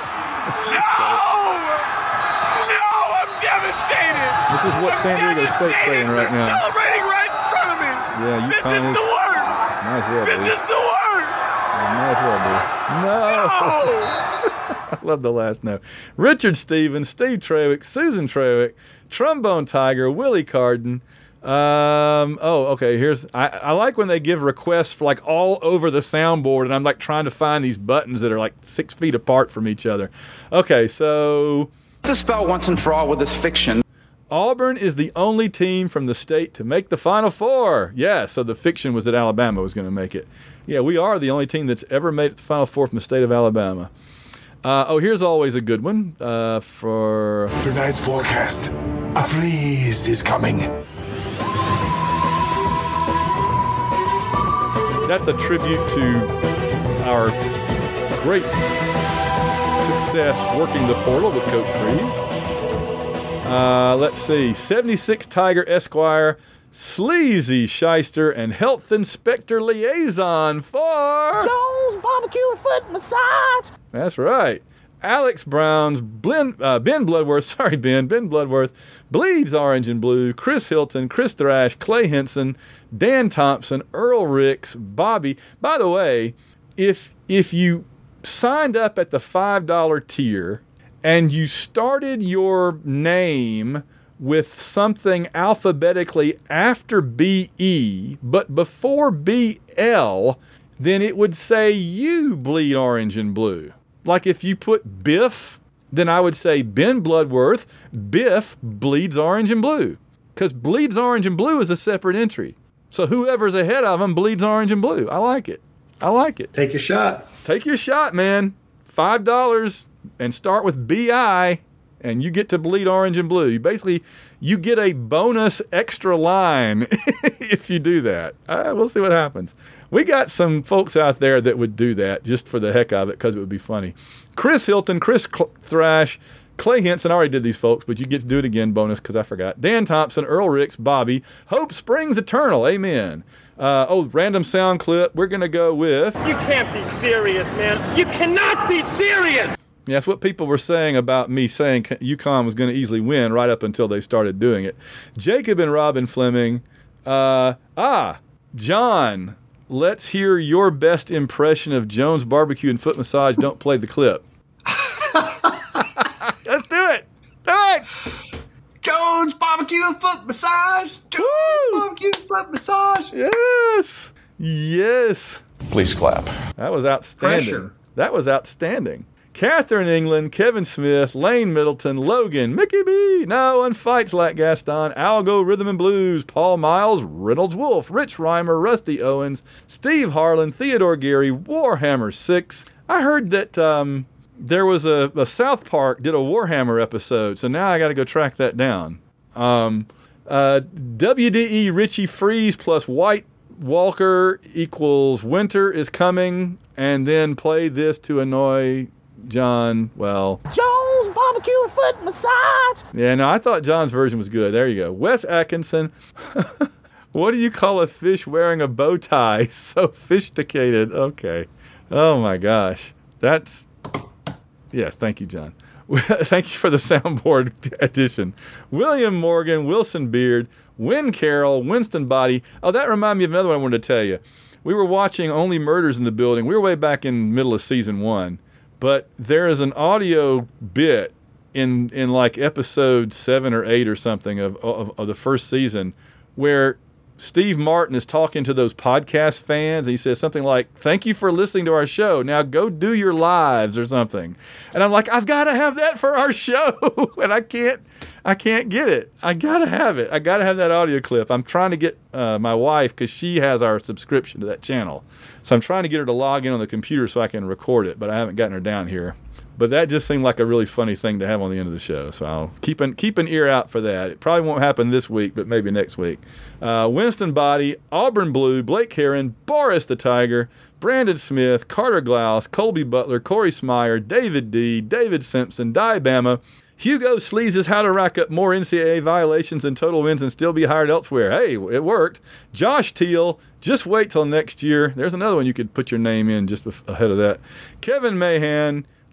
B: This is what San Diego State's saying right now.
D: Celebrating right in front of me.
B: Yeah,
D: This
B: UConn
D: is the worst.
B: Might as well
D: This
B: be.
D: is the worst.
B: Might as well be. No.
D: Oh.
B: I love the last no. Richard Stevens, Steve Trewick, Susan Trewick, Trombone Tiger, Willie Carden. Um, oh, okay. Here's I, I like when they give requests for like all over the soundboard, and I'm like trying to find these buttons that are like six feet apart from each other. Okay, so
G: Dispel once and for all with this fiction.
B: Auburn is the only team from the state to make the Final Four. Yeah, so the fiction was that Alabama was going to make it. Yeah, we are the only team that's ever made it to the Final Four from the state of Alabama. Uh, oh, here's always a good one uh, for
H: Tonight's forecast. A freeze is coming.
B: That's a tribute to our great success working the portal with Coach Freeze. Uh, let's see. seventy-six Tiger Esquire, Sleazy Shyster, and Health Inspector Liaison for
D: Jones Barbecue and Foot Massage.
B: That's right. Alex Brown's Blin, uh, Ben Bloodworth, sorry Ben, Ben Bloodworth, Bleeds Orange and Blue, Chris Hilton, Chris Thrash, Clay Henson, Dan Thompson, Earl Ricks, Bobby. By the way, if if you signed up at the five dollar tier and you started your name with something alphabetically after B E but before B L, then it would say you bleed orange and blue. Like if you put Biff, then I would say Ben Bloodworth, Biff bleeds orange and blue. Because bleeds orange and blue is a separate entry. So whoever's ahead of him bleeds orange and blue. I like it. I like it.
E: Take your shot.
B: Take your shot, man. five dollars and start with B I, and you get to bleed orange and blue. You basically, you get a bonus extra line if you do that. Uh, we'll see what happens. We got some folks out there that would do that just for the heck of it because it would be funny. Chris Hilton, Chris Cl- Thrash, Clay Henson, I already did these folks, but you get to do it again, bonus, because I forgot. Dan Thompson, Earl Ricks, Bobby, Hope Springs Eternal, amen. Uh, oh, random sound clip. We're going to go with...
D: You can't be serious, man. You cannot be serious.
B: Yeah, that's what people were saying about me saying UConn was going to easily win right up until they started doing it. Jacob and Robin Fleming. Uh, ah, John, let's hear your best impression of Jones Barbecue and Foot Massage. Don't play the clip. Let's do it. Do it.
E: Jones Barbecue and Foot Massage. Jones
B: Woo!
E: Barbecue and Foot Massage.
B: Yes. Yes.
H: Please clap.
B: That was outstanding.
E: Pressure.
B: That was outstanding. Catherine England, Kevin Smith, Lane Middleton, Logan, Mickey B, No One Fights Like Gaston, Algo Rhythm and Blues, Paul Miles, Reynolds Wolf, Rich Reimer, Rusty Owens, Steve Harlan, Theodore Gary, Warhammer six. I heard that um, there was a, a South Park did a Warhammer episode, so now I got to go track that down. Um, uh, W D E Richie Freeze plus White Walker equals Winter is coming, and then play this to annoy John. Well,
D: Jones Barbecue and Foot Massage.
B: yeah, no, I thought John's version was good. There you go. Wes Atkinson. What do you call a fish wearing a bow tie? So sophisticated. Okay. Oh my gosh. That's, yes, thank you, John. Thank you for the soundboard addition. William Morgan, Wilson Beard, Win Carroll, Winston Body. Oh, that reminded me of another one I wanted to tell you. We were watching Only Murders in the Building. We were way back in the middle of season one. But there is an audio bit in in like episode seven or eight or something of, of, of the first season where Steve Martin is talking to those podcast fans. And he says something like, "Thank you for listening to our show. Now go do your lives," or something. And I'm like, I've got to have that for our show. And I can't, I can't get it. I got to have it. I got to have that audio clip. I'm trying to get uh, my wife, because she has our subscription to that channel. So I'm trying to get her to log in on the computer so I can record it, but I haven't gotten her down here. But that just seemed like a really funny thing to have on the end of the show. So I'll keep an, keep an ear out for that. It probably won't happen this week, but maybe next week. Uh, Winston Body, Auburn Blue, Blake Heron, Boris the Tiger, Brandon Smith, Carter Glaus, Colby Butler, Corey Smyer, David D., David Simpson, Diabama, Hugo Sleaze's How to Rack Up More N C double A Violations and Total Wins and Still Be Hired Elsewhere. Hey, it worked. Josh Teal, Just Wait Till Next Year. There's another one you could put your name in just ahead of that. Kevin Mahan,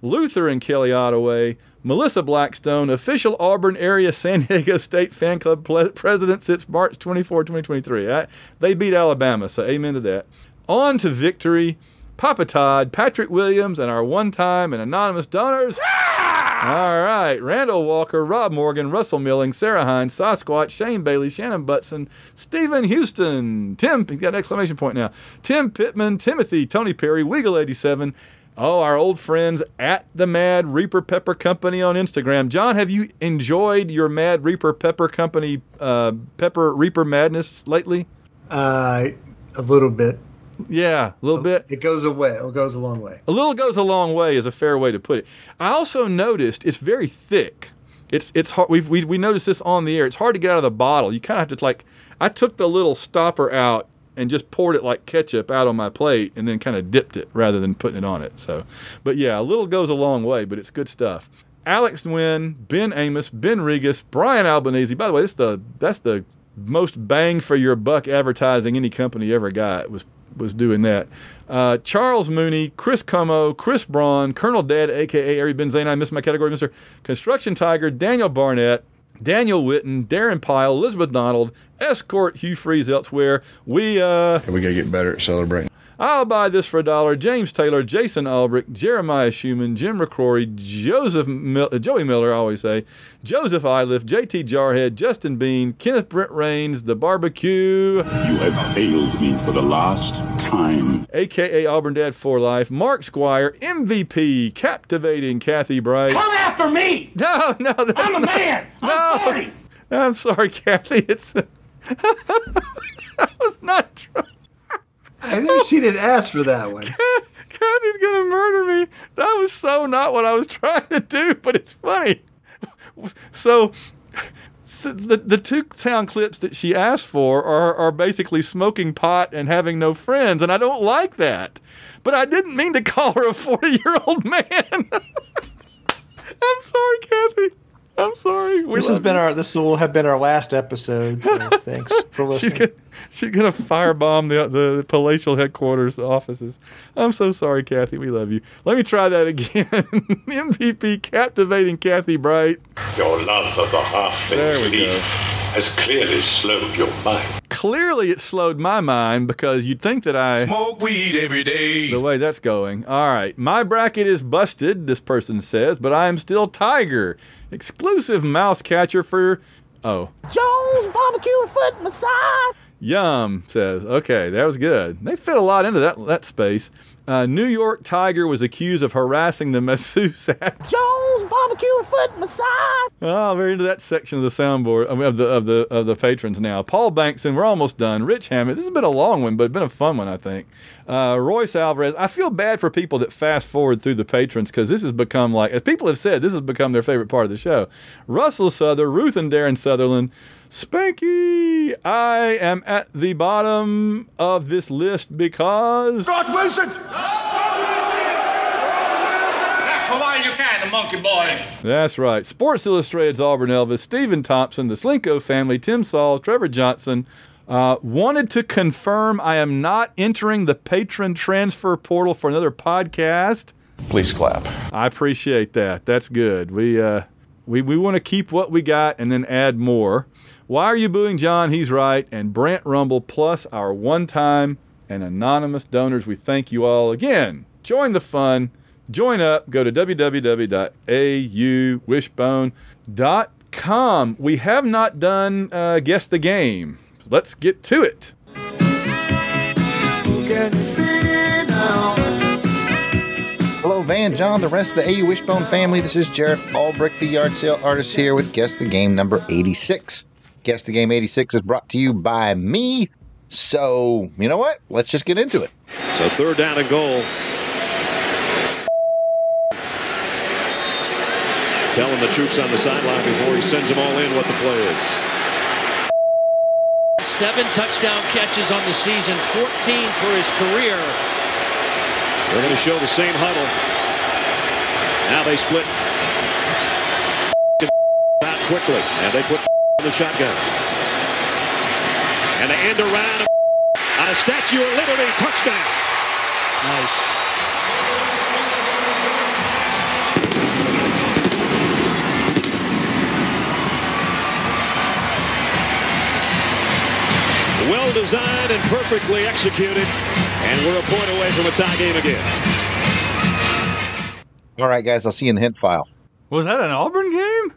B: Luther and Kelly Ottaway, Melissa Blackstone, official Auburn area San Diego State fan club ple- president since March twenty-fourth, twenty twenty-three. I, they beat Alabama, so amen to that. On to victory. Papa Todd, Patrick Williams, and our one-time and anonymous donors. All right. Randall Walker, Rob Morgan, Russell Milling, Sarah Hines, Sasquatch, Shane Bailey, Shannon Butson, Stephen Houston, Tim, he's got an exclamation point now, Tim Pittman, Timothy, Tony Perry, Wiggle eighty-seven, oh, our old friends at the Mad Reaper Pepper Company on Instagram. John, have you enjoyed your Mad Reaper Pepper Company uh, Pepper Reaper madness lately?
E: Uh, a little bit.
B: Yeah, a little bit.
E: It goes away. It goes a long way.
B: A little goes a long way is a fair way to put it. I also noticed it's very thick. It's it's hard. We've, we we noticed this on the air. It's hard to get out of the bottle. You kind of have to like. I took the little stopper out and just poured it like ketchup out on my plate and then kind of dipped it rather than putting it on it. So, but yeah, a little goes a long way. But it's good stuff. Alex Nguyen, Ben Amos, Ben Regas, Brian Albanese. By the way, this is the that's the most bang for your buck advertising any company ever got was. was doing that. Uh, Charles Mooney, Chris Como, Chris Braun, Colonel Dad, a k a. Ari Benzane, I missed my category, Mister Construction Tiger, Daniel Barnett, Daniel Witten, Darren Pyle, Elizabeth Donald, Escort, Hugh Freeze elsewhere. We, uh...
I: We gotta get better at celebrating.
B: I'll buy this for a dollar. James Taylor, Jason Albrecht, Jeremiah Schumann, Jim McCrory, Joseph Mil- Joey Miller, I always say, Joseph Iliff, J T Jarhead, Justin Bean, Kenneth Brent Rains, The Barbecue.
H: You have failed me for the last time.
B: A K A Auburn Dad for Life, Mark Squire, M V P, Captivating Kathy Bright.
D: Come after me!
B: No, no, that's
D: I'm a
B: not,
D: man! I'm
B: no,
D: forty!
B: I'm sorry, Kathy. It's I was not trying.
E: I know she didn't ask for that one.
B: Kathy's gonna murder me. That was so not what I was trying to do, but it's funny. So, so the the two sound clips that she asked for are are basically smoking pot and having no friends, and I don't like that. But I didn't mean to call her a forty-year-old man. I'm sorry, Kathy. I'm sorry. We
E: this has been you. our. This will have been our last episode. So thanks for listening.
B: She's gonna, she's gonna firebomb the the palatial headquarters, the offices. I'm so sorry, Kathy. We love you. Let me try that again. M V P, Captivating Kathy Bright.
H: Your love of the half-baked leaf has clearly slowed your mind.
B: Clearly, it slowed my mind because you'd think that I
H: smoke weed every day.
B: The way that's going. All right, my bracket is busted. This person says, but I am still Tiger. Exclusive mouse catcher for, oh.
J: Jones Barbecue and Foot Massage.
B: Yum, says. Okay, that was good. They fit a lot into that that space. Uh, New York Tiger was accused of harassing the masseuse at
J: Jones Barbecue and Foot Massage.
B: Oh, we're into that section of the soundboard I mean, of the of the of the patrons now. Paul Bankson, we're almost done. Rich Hammett, this has been a long one, but it's been a fun one, I think. Uh, Royce Alvarez. I feel bad for people that fast forward through the patrons because this has become like, as people have said, this has become their favorite part of the show. Russell Souther, Ruth and Darren Sutherland. Spanky, I am at the bottom of this list because...
H: Scott Wilson!
K: You can, the monkey boy.
B: That's right. Sports Illustrated's Auburn Elvis, Stephen Thompson, the Slinko family, Tim Saul, Trevor Johnson. Uh, wanted to confirm I am not entering the patron transfer portal for another podcast.
I: Please clap.
B: I appreciate that. That's good. We uh, we we want to keep what we got and then add more. Why are you booing John? He's right. And Brant Rumble plus our one-time and anonymous donors. We thank you all again. Join the fun. Join up. Go to w w w dot a u wishbone dot com. We have not done uh, Guess the Game. So let's get to it.
J: Who can it be now?
L: Hello, Van, John, the rest of the A U Wishbone family. This is Jarrett Albrecht, the yard sale artist, here with Guess the Game number eighty-six. Guess the Game eighty-six is brought to you by me. So, you know what? Let's just get into it.
M: So third down and goal. Telling the troops on the sideline before he sends them all in what the play is.
N: Seven touchdown catches on the season, fourteen for his career.
M: They're going to show the same huddle. Now they split out quickly, and they put on the shotgun. And they end around on a Statue of Liberty touchdown.
N: Nice.
M: Well designed and perfectly executed, and we're a point away from a tie game again.
L: All right, guys, I'll see you in the hint file.
B: Was that an Auburn game?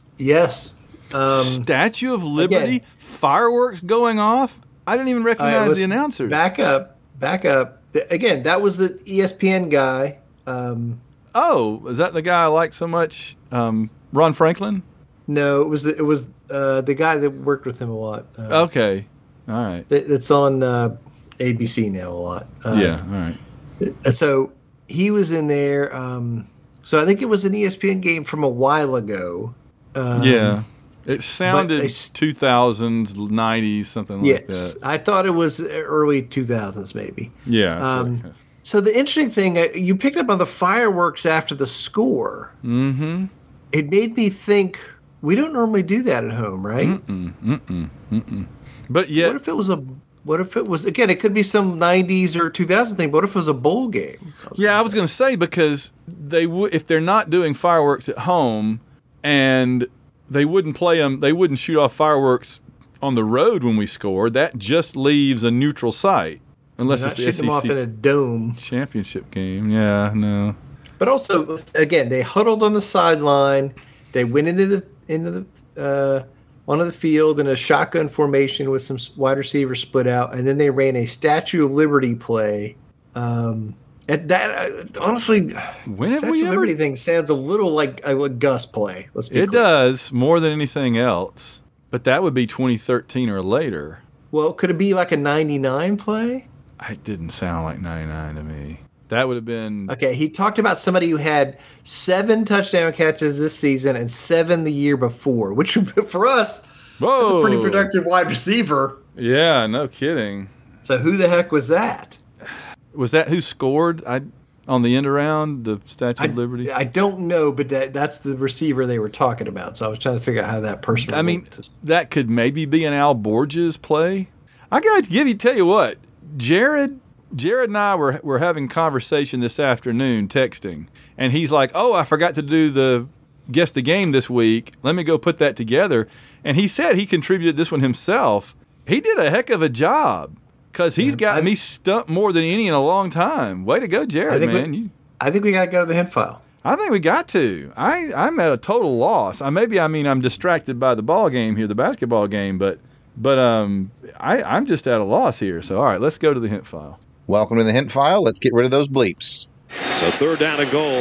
E: Yes. Um,
B: Statue of Liberty,
E: again,
B: fireworks going off. I didn't even recognize
E: uh,
B: the announcers.
E: Back up, back up. The, again, that was the E S P N guy. Um,
B: oh, is that the guy I like so much? Um, Ron Franklin?
E: No, it was the, it was uh, the guy that worked with him a lot. Uh,
B: okay, all right.
E: That, that's on uh, A B C now a lot. Uh,
B: yeah, all right.
E: So he was in there. Um, so I think it was an E S P N game from a while ago. Um,
B: yeah. It sounded
E: they,
B: two thousands, nineties, something like
E: yes,
B: that.
E: I thought it was early two thousands maybe.
B: Yeah.
E: Um, like so the interesting thing, uh, you picked up on the fireworks after the score.
B: Mm-hmm.
E: It made me think, we don't normally do that at home, right?
B: Mm-mm, mm-mm, mm-mm. But yet,
E: what if it was a, what if it was, again, it could be some nineties or two thousand thing, but what if it was a bowl game?
B: I yeah, I was going to say, because they would, if they're not doing fireworks at home and they wouldn't play them, they wouldn't shoot off fireworks on the road when we score, that just leaves a neutral site. Unless it's the S E C
E: them off in a dome
B: championship game. Yeah, no.
E: But also, again, they huddled on the sideline. They went into the into the uh, onto the field in a shotgun formation with some wide receivers split out, and then they ran a Statue of Liberty play. Um, and that uh, honestly,
B: when have
E: Statue
B: we
E: of
B: ever...
E: Liberty thing sounds a little like a, a Gus play. Let's be
B: it
E: clear.
B: does more than anything else, but that would be twenty thirteen or later.
E: Well, could it be like a ninety-nine play?
B: It didn't sound like ninety-nine to me. That would have been...
E: Okay, he talked about somebody who had seven touchdown catches this season and seven the year before, which for us,
B: Whoa.
E: that's a pretty productive wide receiver.
B: Yeah, no kidding.
E: So who the heck was that?
B: Was that who scored I, on the end around, the Statue
E: I,
B: of Liberty?
E: I don't know, but that, that's the receiver they were talking about. So I was trying to figure out how that person...
B: I mean, to... that could maybe be an Al Borges play. I got to give you, tell you what, Jared... Jared and I were were having conversation this afternoon, texting, and he's like, "Oh, I forgot to do the guess the game this week. Let me go put that together." And he said he contributed this one himself. He did a heck of a job because he's got I, me stumped more than any in a long time. Way to go, Jared,
E: I
B: man!
E: We,
B: you,
E: I think we got to go to the hint file.
B: I think we got to. I I'm at a total loss. I maybe I mean I'm distracted by the ball game here, the basketball game, but but um I I'm just at a loss here. So all right, let's go to the hint file.
L: Welcome to the hint file. Let's get rid of those bleeps.
M: So third down and goal.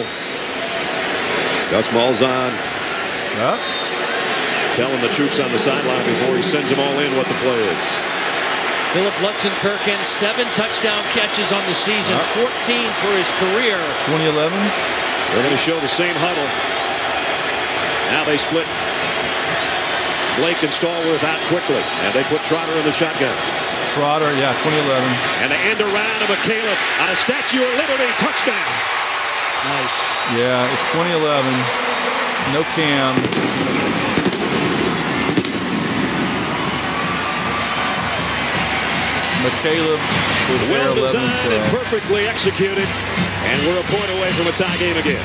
M: Gus Malzahn
B: yeah.
M: telling the troops on the sideline before he sends them all in what the play is.
N: Philip Lutzenkirchen, seven touchdown catches on the season, yeah. fourteen for his career.
B: twenty eleven.
M: They're going to show the same huddle. Now they split Blake and Stallworth out quickly, and they put Trotter in the shotgun.
B: Trotter, yeah, twenty eleven.
M: And they end around of McCaleb on a Statue of Liberty touchdown.
N: Nice.
B: Yeah, it's twenty eleven. No Cam. McCaleb was
M: well
B: there,
M: designed and perfectly executed, and we're a point away from a tie game again.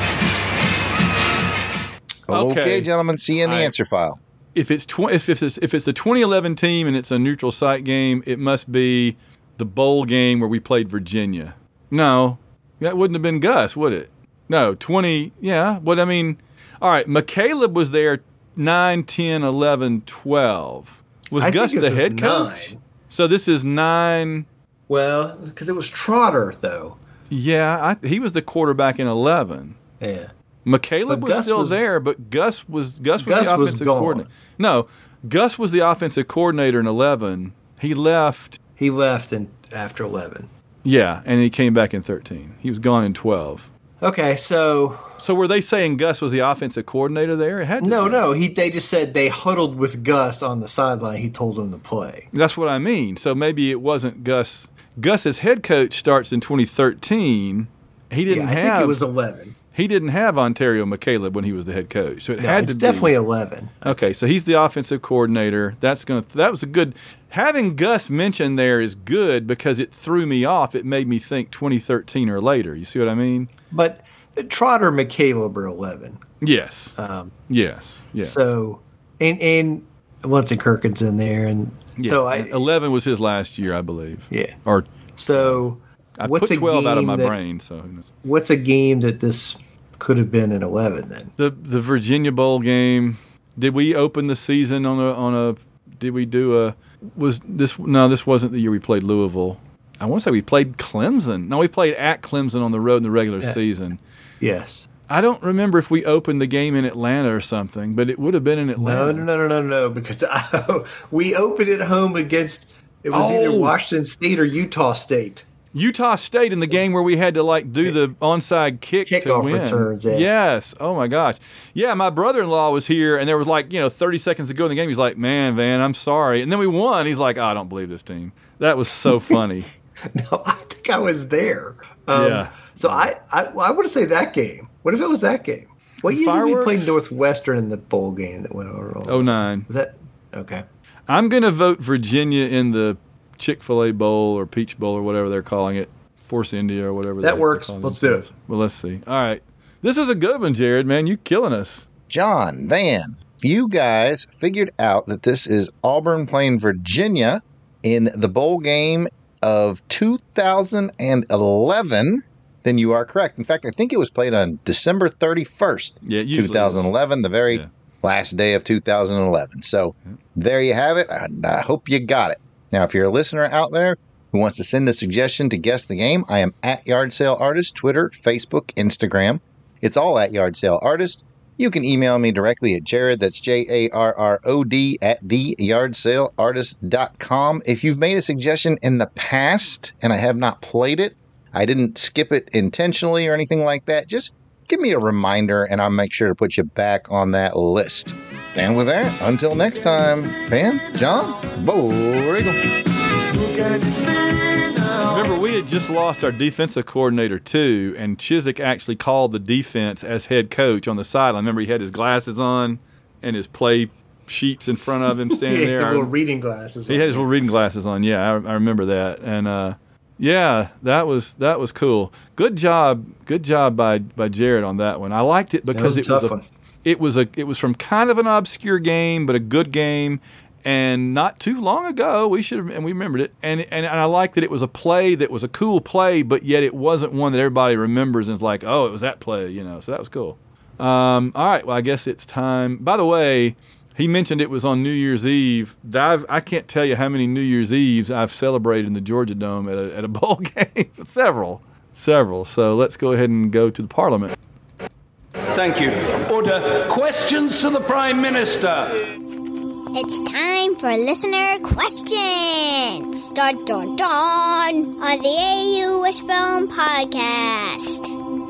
L: Okay,
B: okay
L: gentlemen, see you in the
B: right.
L: answer file.
B: If it's tw- if it's if it's the twenty eleven team and it's a neutral site game, it must be the bowl game where we played Virginia. No, that wouldn't have been Gus, would it? No, twenty. Yeah, what I mean. All right, McCaleb was there nine, ten, eleven, twelve. Was
E: I
B: Gus the head coach?
E: Nine.
B: So this is nine.
E: Well, because it was Trotter though.
B: Yeah, I, he was the quarterback in eleven.
E: Yeah.
B: McCaleb was
E: Gus
B: still
E: was,
B: there, but Gus was Gus was
E: Gus
B: the offensive
E: was
B: coordinator. No, Gus was the offensive coordinator in eleven. He left.
E: He left in after eleven.
B: Yeah, and he came back in thirteen. He was gone in twelve.
E: Okay, so
B: so were they saying Gus was the offensive coordinator there? It had to
E: no,
B: be.
E: no. He they just said they huddled with Gus on the sideline. He told them to play.
B: That's what I mean. So maybe it wasn't Gus. Gus's head coach starts in twenty thirteen. He didn't
E: yeah, I
B: have.
E: I think it was eleven.
B: He didn't have Ontario McCaleb when he was the head coach, so it
E: no,
B: had
E: it's
B: to be.
E: definitely eleven.
B: Okay, so he's the offensive coordinator. That's gonna. That was a good. Having Gus mentioned there is good because it threw me off. It made me think twenty thirteen or later. You see what I mean?
E: But Trotter, McCaleb are eleven.
B: Yes.
E: Um,
B: yes. Yes.
E: So, and and Once Kirkin's in there, and
B: yeah,
E: so I,
B: eleven was his last year, I believe.
E: Yeah.
B: Or
E: so
B: I
E: what's
B: put
E: a
B: twelve out of my
E: that,
B: brain. So
E: what's a game that this could have been in eleven then?
B: The the Virginia Bowl game. Did we open the season on a on a? Did we do a? Was this no? This wasn't the year we played Louisville. I want to say we played Clemson. No, we played at Clemson on the road in the regular
E: yeah.
B: season.
E: Yes.
B: I don't remember if we opened the game in Atlanta or something, but it would have been in Atlanta.
E: No, no, no, no, no, no, because I, we opened at home against, it was oh. either Washington State or Utah State.
B: Utah State in the game where we had to like do the onside kick
E: Kickoff
B: to win.
E: returns. Yeah.
B: Yes. Oh my gosh. Yeah, my brother-in-law was here, and there was like you know thirty seconds to go in the game. He's like, "Man, Van, I'm sorry," and then we won. He's like, oh, "I don't believe this team." That was so funny.
E: No, I think I was there. Um, yeah. So I, I, I want to say that game. What if it was that game? What year did we play Northwestern in the bowl game that went over?
B: oh nine
E: Was that okay?
B: I'm gonna vote Virginia in the Chick-fil-A Bowl or Peach Bowl or whatever they're calling it, Force India or whatever.
E: That works. Let's do it.
B: Well, let's see. All right, this is a good one, Jared. Man, you killing us.
L: John, Van, you guys figured out that this is Auburn playing Virginia in the bowl game of two thousand eleven, then you are correct. In fact, I think it was played on December thirty-first,
B: yeah,
L: two thousand eleven,
B: is.
L: the very
B: yeah.
L: last day of two thousand eleven. So yeah. there you have it, and I hope you got it. Now, if you're a listener out there who wants to send a suggestion to guess the game, I am at Yard Sale Artist, Twitter, Facebook, Instagram. It's all at Yard Sale Artist. You can email me directly at Jared, that's J A R R O D, at the yard sale artist dot com. If you've made a suggestion in the past and I have not played it, I didn't skip it intentionally or anything like that, just give me a reminder and I'll make sure to put you back on that list. And with that, until next time, Van, John, Borrego.
B: Remember, we had just lost our defensive coordinator, too, and Chizik actually called the defense as head coach on the sideline. Remember, he had his glasses on and his play sheets in front of him standing
E: he
B: there.
E: had his little reading glasses
B: He
E: on.
B: had his little reading glasses on, yeah, I, I remember that. And, uh, yeah, that was that was cool. Good job, good job by, by Jared on that one. I liked it because
E: was
B: it was a,
E: one.
B: it was a it was from kind of an obscure game, but a good game. And not too long ago, we should have, and we remembered it. And, and and I like that it was a play that was a cool play, but yet it wasn't one that everybody remembers and is like, oh, it was that play, you know. So that was cool. Um, all right, well, I guess it's time. By the way, he mentioned it was on New Year's Eve. I've, I can't tell you how many New Year's Eves I've celebrated in the Georgia Dome at a, at a bowl game. Several, several. So let's go ahead and go to the Parliament.
O: Thank you. Order. Questions to the Prime Minister.
P: It's time for listener questions. Dun, dun, dun, on the A U Wishbone Podcast.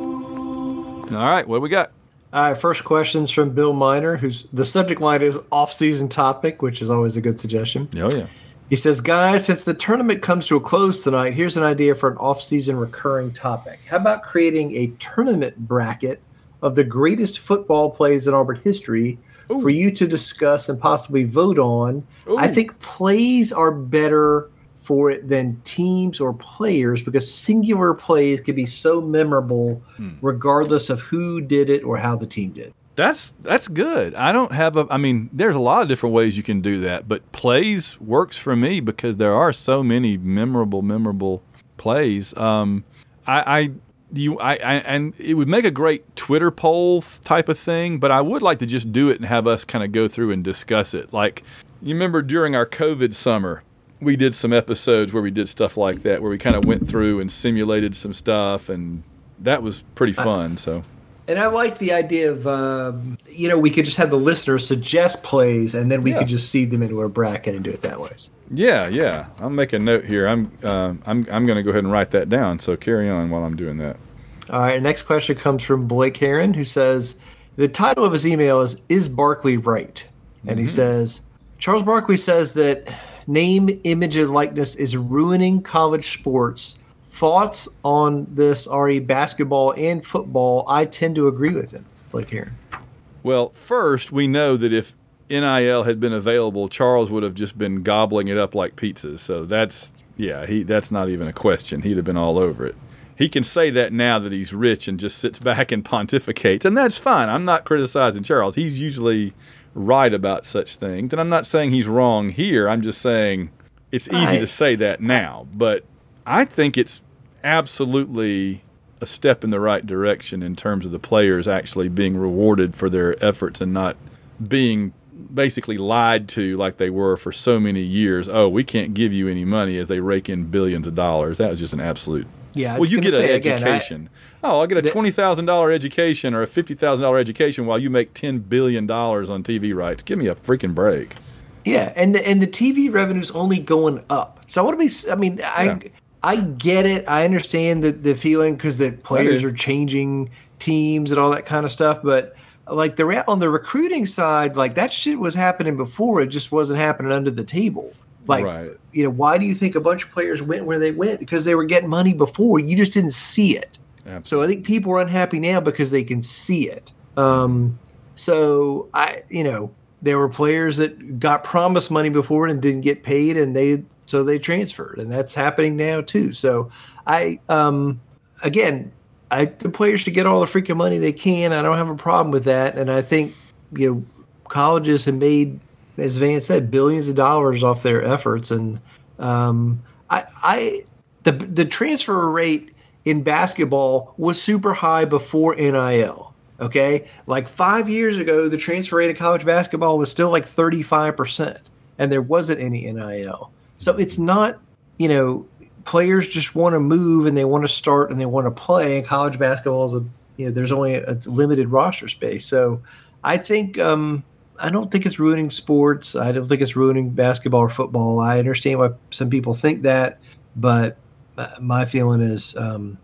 B: All right, what do we got?
E: All right, first question's from Bill Miner, who's the subject line is off-season topic, which is always a good suggestion.
B: Oh, yeah.
E: He says, guys, since the tournament comes to a close tonight, here's an idea for an off-season recurring topic. How about creating a tournament bracket of the greatest football plays in Auburn history Ooh. for you to discuss and possibly vote on? Ooh. I think plays are better for it than teams or players because singular plays can be so memorable hmm. regardless of who did it or how the team did.
B: That's that's good. I don't have a – I mean, there's a lot of different ways you can do that, but plays works for me because there are so many memorable, memorable plays. Um, I, I you I, I and it would make a great Twitter poll type of thing, but I would like to just do it and have us kind of go through and discuss it. Like, you remember during our COVID summer, we did some episodes where we did stuff like that, where we kind of went through and simulated some stuff, and that was pretty fun. So.
E: And I like the idea of, um, you know, we could just have the listeners suggest plays, and then we
B: yeah.
E: could just seed them into a bracket and do it that way.
B: Yeah, yeah. I'll make a note here. I'm, uh, I'm, I'm going to go ahead and write that down. So carry on while I'm doing that.
E: All right. Next question comes from Blake Heron, who says the title of his email is "Is Barkley Right?" And mm-hmm. he says Charles Barkley says that name, image, and likeness is ruining college sports. Thoughts on this, Ari, basketball and football? I tend to agree with him, Blake Heron.
B: Well, first, we know that if N I L had been available, Charles would have just been gobbling it up like pizzas. So that's, yeah, he that's not even a question. He'd have been all over it. He can say that now that he's rich and just sits back and pontificates, and that's fine. I'm not criticizing Charles. He's usually right about such things. And I'm not saying he's wrong here. I'm just saying it's easy
E: I,
B: to say that now. But I think it's absolutely a step in the right direction in terms of the players actually being rewarded for their efforts and not being basically lied to like they were for so many years. Oh, we can't give you any money as they rake in billions of dollars. That was just an absolute.
E: Yeah.
B: Well, you get an
E: again,
B: education.
E: I,
B: oh, I'll get a twenty thousand dollars education or a fifty thousand dollars education while you make ten billion dollars on T V rights. Give me a freaking break.
E: Yeah, and the and the T V revenue's only going up. So I want to be. I mean, I yeah. I get it. I understand the the feeling because the players are changing teams and all that kind of stuff. But like the on the recruiting side, like that shit was happening before. It just wasn't happening under the table. Like,
B: right.
E: you know, why do you think a bunch of players went where they went? Because they were getting money before. You just didn't see it. Absolutely. So I think people are unhappy now because they can see it. Um, so I, you know, there were players that got promised money before and didn't get paid, and they so they transferred, and that's happening now too. So I, um, again, I the players should get all the freaking money they can. I don't have a problem with that, and I think you know colleges have made, as Van said, billions of dollars off their efforts, and um, I, I the the transfer rate in basketball was super high before N I L. Okay, like five years ago, the transfer rate of college basketball was still like thirty-five percent, and there wasn't any N I L. So it's not, you know, players just want to move and they want to start and they want to play. And college basketball is a, you know, there's only a limited roster space. So I think, um, I don't think it's ruining sports. I don't think it's ruining basketball or football. I understand why some people think that, but my feeling is, um,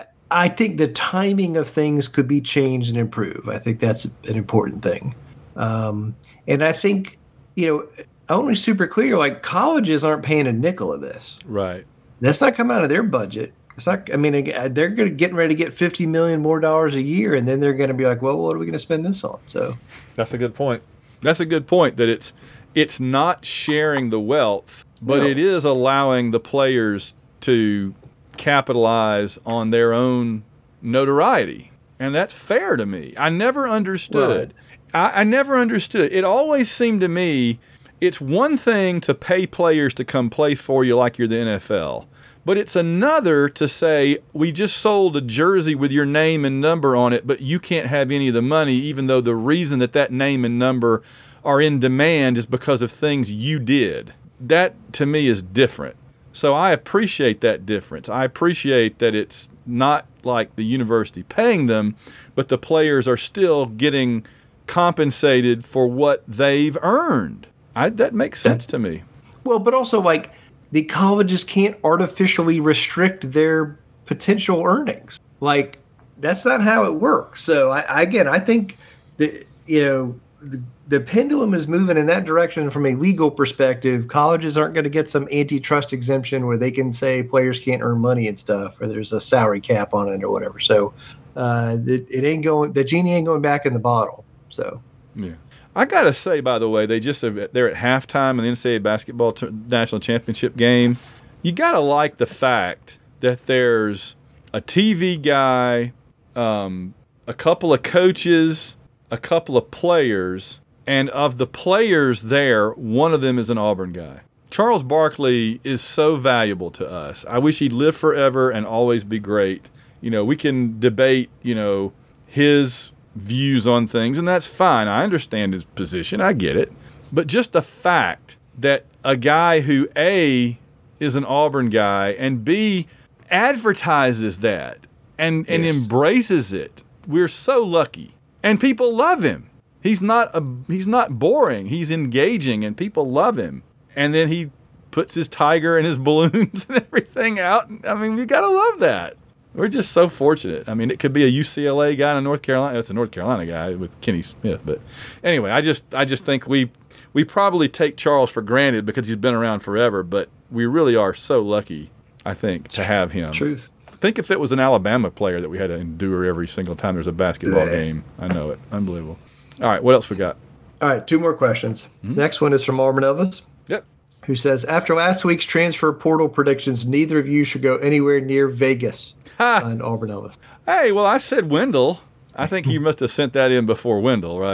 E: I think the timing of things could be changed and improved. I think that's an important thing. Um, and I think, you know, I want to be super clear, like colleges aren't paying a nickel of this.
B: Right.
E: That's not coming out of their budget. It's not, I mean, they're going to getting ready to get fifty million dollars more dollars a year. And then they're going to be like, well, what are we going to spend this on? So
B: that's a good point. That's a good point that it's, it's not sharing the wealth, but no. It is allowing the players to capitalize on their own notoriety, and that's fair to me. I never understood. Right. I, I never understood. It always seemed to me it's one thing to pay players to come play for you like you're the N F L, but it's another to say we just sold a jersey with your name and number on it, but you can't have any of the money, even though the reason that that name and number are in demand is because of things you did. That to me is different. So I appreciate that difference. I appreciate that it's not like the university paying them, but the players are still getting compensated for what they've earned. I, that makes sense to me.
E: Well, but also like the colleges can't artificially restrict their potential earnings. Like that's not how it works. So I, I again, I think that, you know, the, the pendulum is moving in that direction from a legal perspective. Colleges aren't going to get some antitrust exemption where they can say players can't earn money and stuff, or there's a salary cap on it or whatever. So uh, it, it ain't going, the genie ain't going back in the bottle. So,
B: yeah. I got to say, by the way, they just have, they're at halftime in the N C double A basketball t- national championship game. You got to like the fact that there's a T V guy, um, a couple of coaches, a couple of players, and of the players there, one of them is an Auburn guy. Charles Barkley is so valuable to us. I wish he'd live forever and always be great. You know, we can debate, you know, his views on things, and that's fine. I understand his position. I get it. But just the fact that a guy who, A, is an Auburn guy, and B, advertises that and, and yes. embraces it, we're so lucky. And people love him. He's not a, he's not boring. He's engaging, and people love him. And then he puts his tiger and his balloons and everything out. I mean, we got to love that. We're just so fortunate. I mean, it could be a U C L A guy and a North Carolina. It's a North Carolina guy with Kenny Smith. But anyway, I just I just think we we probably take Charles for granted because he's been around forever. But we really are so lucky, I think, to have him.
E: Truth.
B: Think if it was an Alabama player that we had to endure every single time there's a basketball game. I know it. Unbelievable. All right, what else we got?
E: All right, two more questions. Mm-hmm. Next one is from Auburn Elvis.
B: Yep.
E: Who says, after last week's transfer portal predictions, neither of you should go anywhere near Vegas. And Auburn Elvis.
B: Hey, well, I said Wendell. I think he must have sent that in before Wendell, right?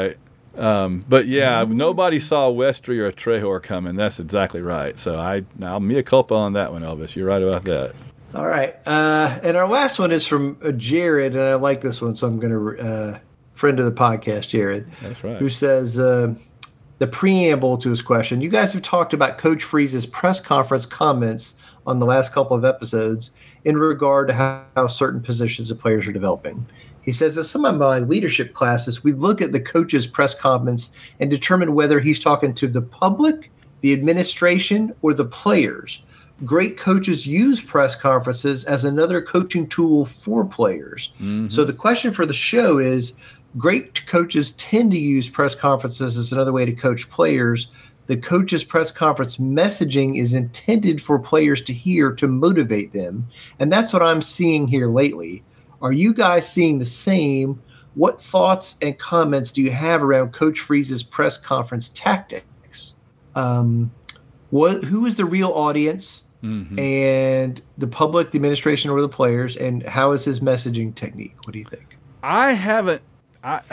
B: Um, but yeah, nobody saw Westry or Trejor coming. That's exactly right. So I now mea culpa on that one, Elvis. You're right about that.
E: All right. Uh, and our last one is from uh, Jared, and I like this one, so I'm going to uh, friend of the podcast, Jared.
B: That's right.
E: Who says uh, the preamble to his question. You guys have talked about Coach Freeze's press conference comments on the last couple of episodes in regard to how, how certain positions of players are developing. He says that some of my leadership classes, we look at the coach's press comments and determine whether he's talking to the public, the administration, or the players. Great coaches use press conferences as another coaching tool for players. Mm-hmm. So the question for the show is, great coaches tend to use press conferences as another way to coach players. The coach's press conference messaging is intended for players to hear to motivate them. And that's what I'm seeing here lately. Are you guys seeing the same? What thoughts and comments do you have around Coach Freeze's press conference tactics? Um, what, who is the real audience? Mm-hmm. And the public, the administration, or the players, and how is his messaging technique? What do you think?
B: I haven't. I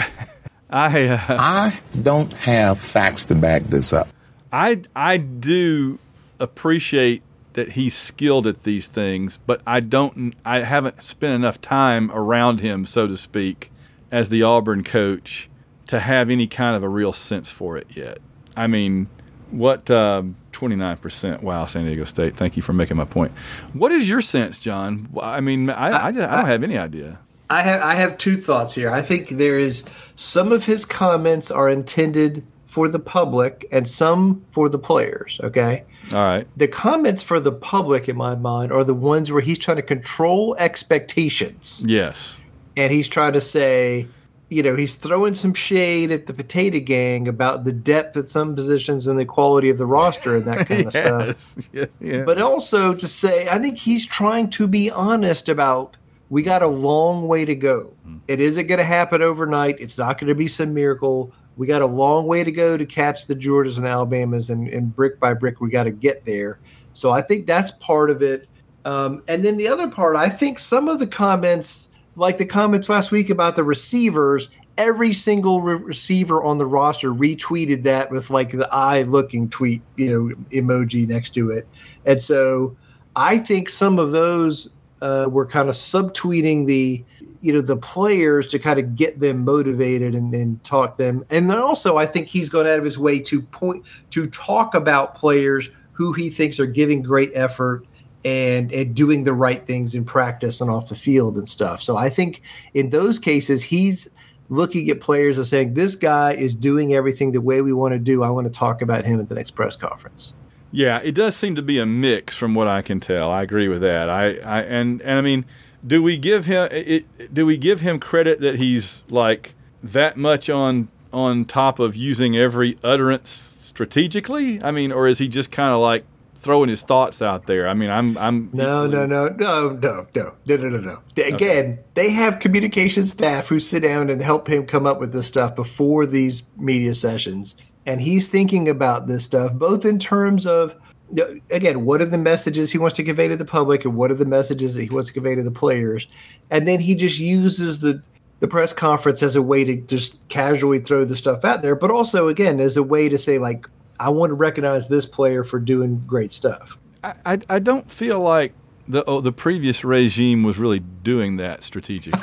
B: I uh,
I: I don't have facts to back this up.
B: I I do appreciate that he's skilled at these things, but I don't. I haven't spent enough time around him, so to speak, as the Auburn coach to have any kind of a real sense for it yet. I mean, what? Um, twenty-nine percent. Wow, San Diego State. Thank you for making my point. What is your sense, John? I mean, I, I, I don't have any idea.
E: I have I have two thoughts here. I think there is some of his comments are intended for the public and some for the players, okay?
B: All right.
E: The comments for the public, in my mind, are the ones where he's trying to control expectations.
B: Yes.
E: And he's trying to say, you know, he's throwing some shade at the Potato Gang about the depth at some positions and the quality of the roster and that kind of
B: yes.
E: stuff.
B: Yes. Yeah.
E: But also to say, I think he's trying to be honest about we got a long way to go. Mm. It isn't going to happen overnight. It's not going to be some miracle. We got a long way to go to catch the Georgias and Alabamas, and, and brick by brick, we got to get there. So I think that's part of it. Um, and then the other part, I think some of the comments, like the comments last week about the receivers, every single re- receiver on the roster retweeted that with like the eye looking tweet, you know, emoji next to it. And so I think some of those uh, were kind of subtweeting the, you know, the players to kind of get them motivated and, and talk them. And then also I think he's gone out of his way to point to talk about players who he thinks are giving great effort and, and doing the right things in practice and off the field and stuff. So I think in those cases, he's looking at players and saying, this guy is doing everything the way we want to do. I want to talk about him at the next press conference.
B: Yeah, it does seem to be a mix from what I can tell. I agree with that. I, I and, and I mean, do we give him it, do we give him credit that he's like that much on on top of using every utterance strategically? I mean, or is he just kind of like throwing his thoughts out there? I mean, I'm I'm
E: no no no no no no no no no no. Again, okay. They have communication staff who sit down and help him come up with this stuff before these media sessions, and he's thinking about this stuff both in terms of, again, what are the messages he wants to convey to the public and what are the messages that he wants to convey to the players? And then he just uses the, the press conference as a way to just casually throw the stuff out there, but also, again, as a way to say, like, I want to recognize this player for doing great stuff.
B: I, I, I don't feel like the oh, the previous regime was really doing that strategically.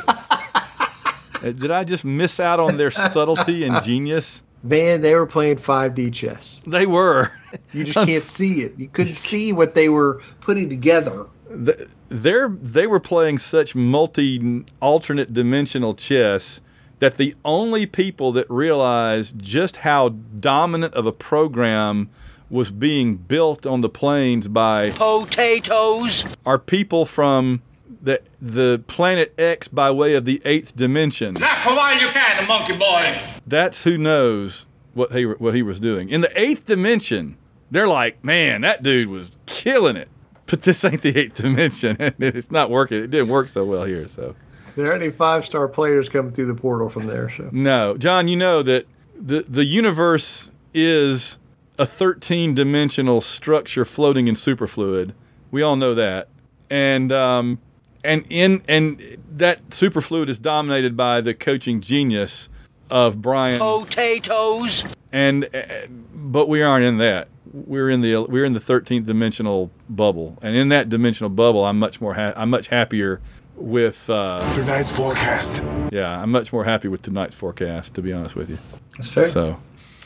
B: Did I just miss out on their subtlety and genius?
E: Man, they were playing five D chess.
B: They were.
E: You just can't see it. You couldn't see what they were putting together.
B: They're, they were playing such multi, alternate dimensional chess that the only people that realized just how dominant of a program was being built on the plains by
N: potatoes
B: are people from the the planet X by way of the eighth dimension.
K: Not for while you can, the monkey boy.
B: That's who knows what he what he was doing. In the eighth dimension, they're like, man, that dude was killing it. But this ain't the eighth dimension, and it's not working. It didn't work so well here. So
E: there aren't any five-star players coming through the portal from there. So
B: no, John, you know that the the universe is a thirteen-dimensional structure floating in superfluid. We all know that, and um. And in and that superfluid is dominated by the coaching genius of Brian.
N: Potatoes.
B: And uh, but we aren't in that. We're in the we're in the thirteenth dimensional bubble, and in that dimensional bubble, I'm much more ha- I'm much happier with uh,
Q: tonight's forecast.
B: Yeah, I'm much more happy with tonight's forecast, to be honest with you.
E: That's fair.
B: So,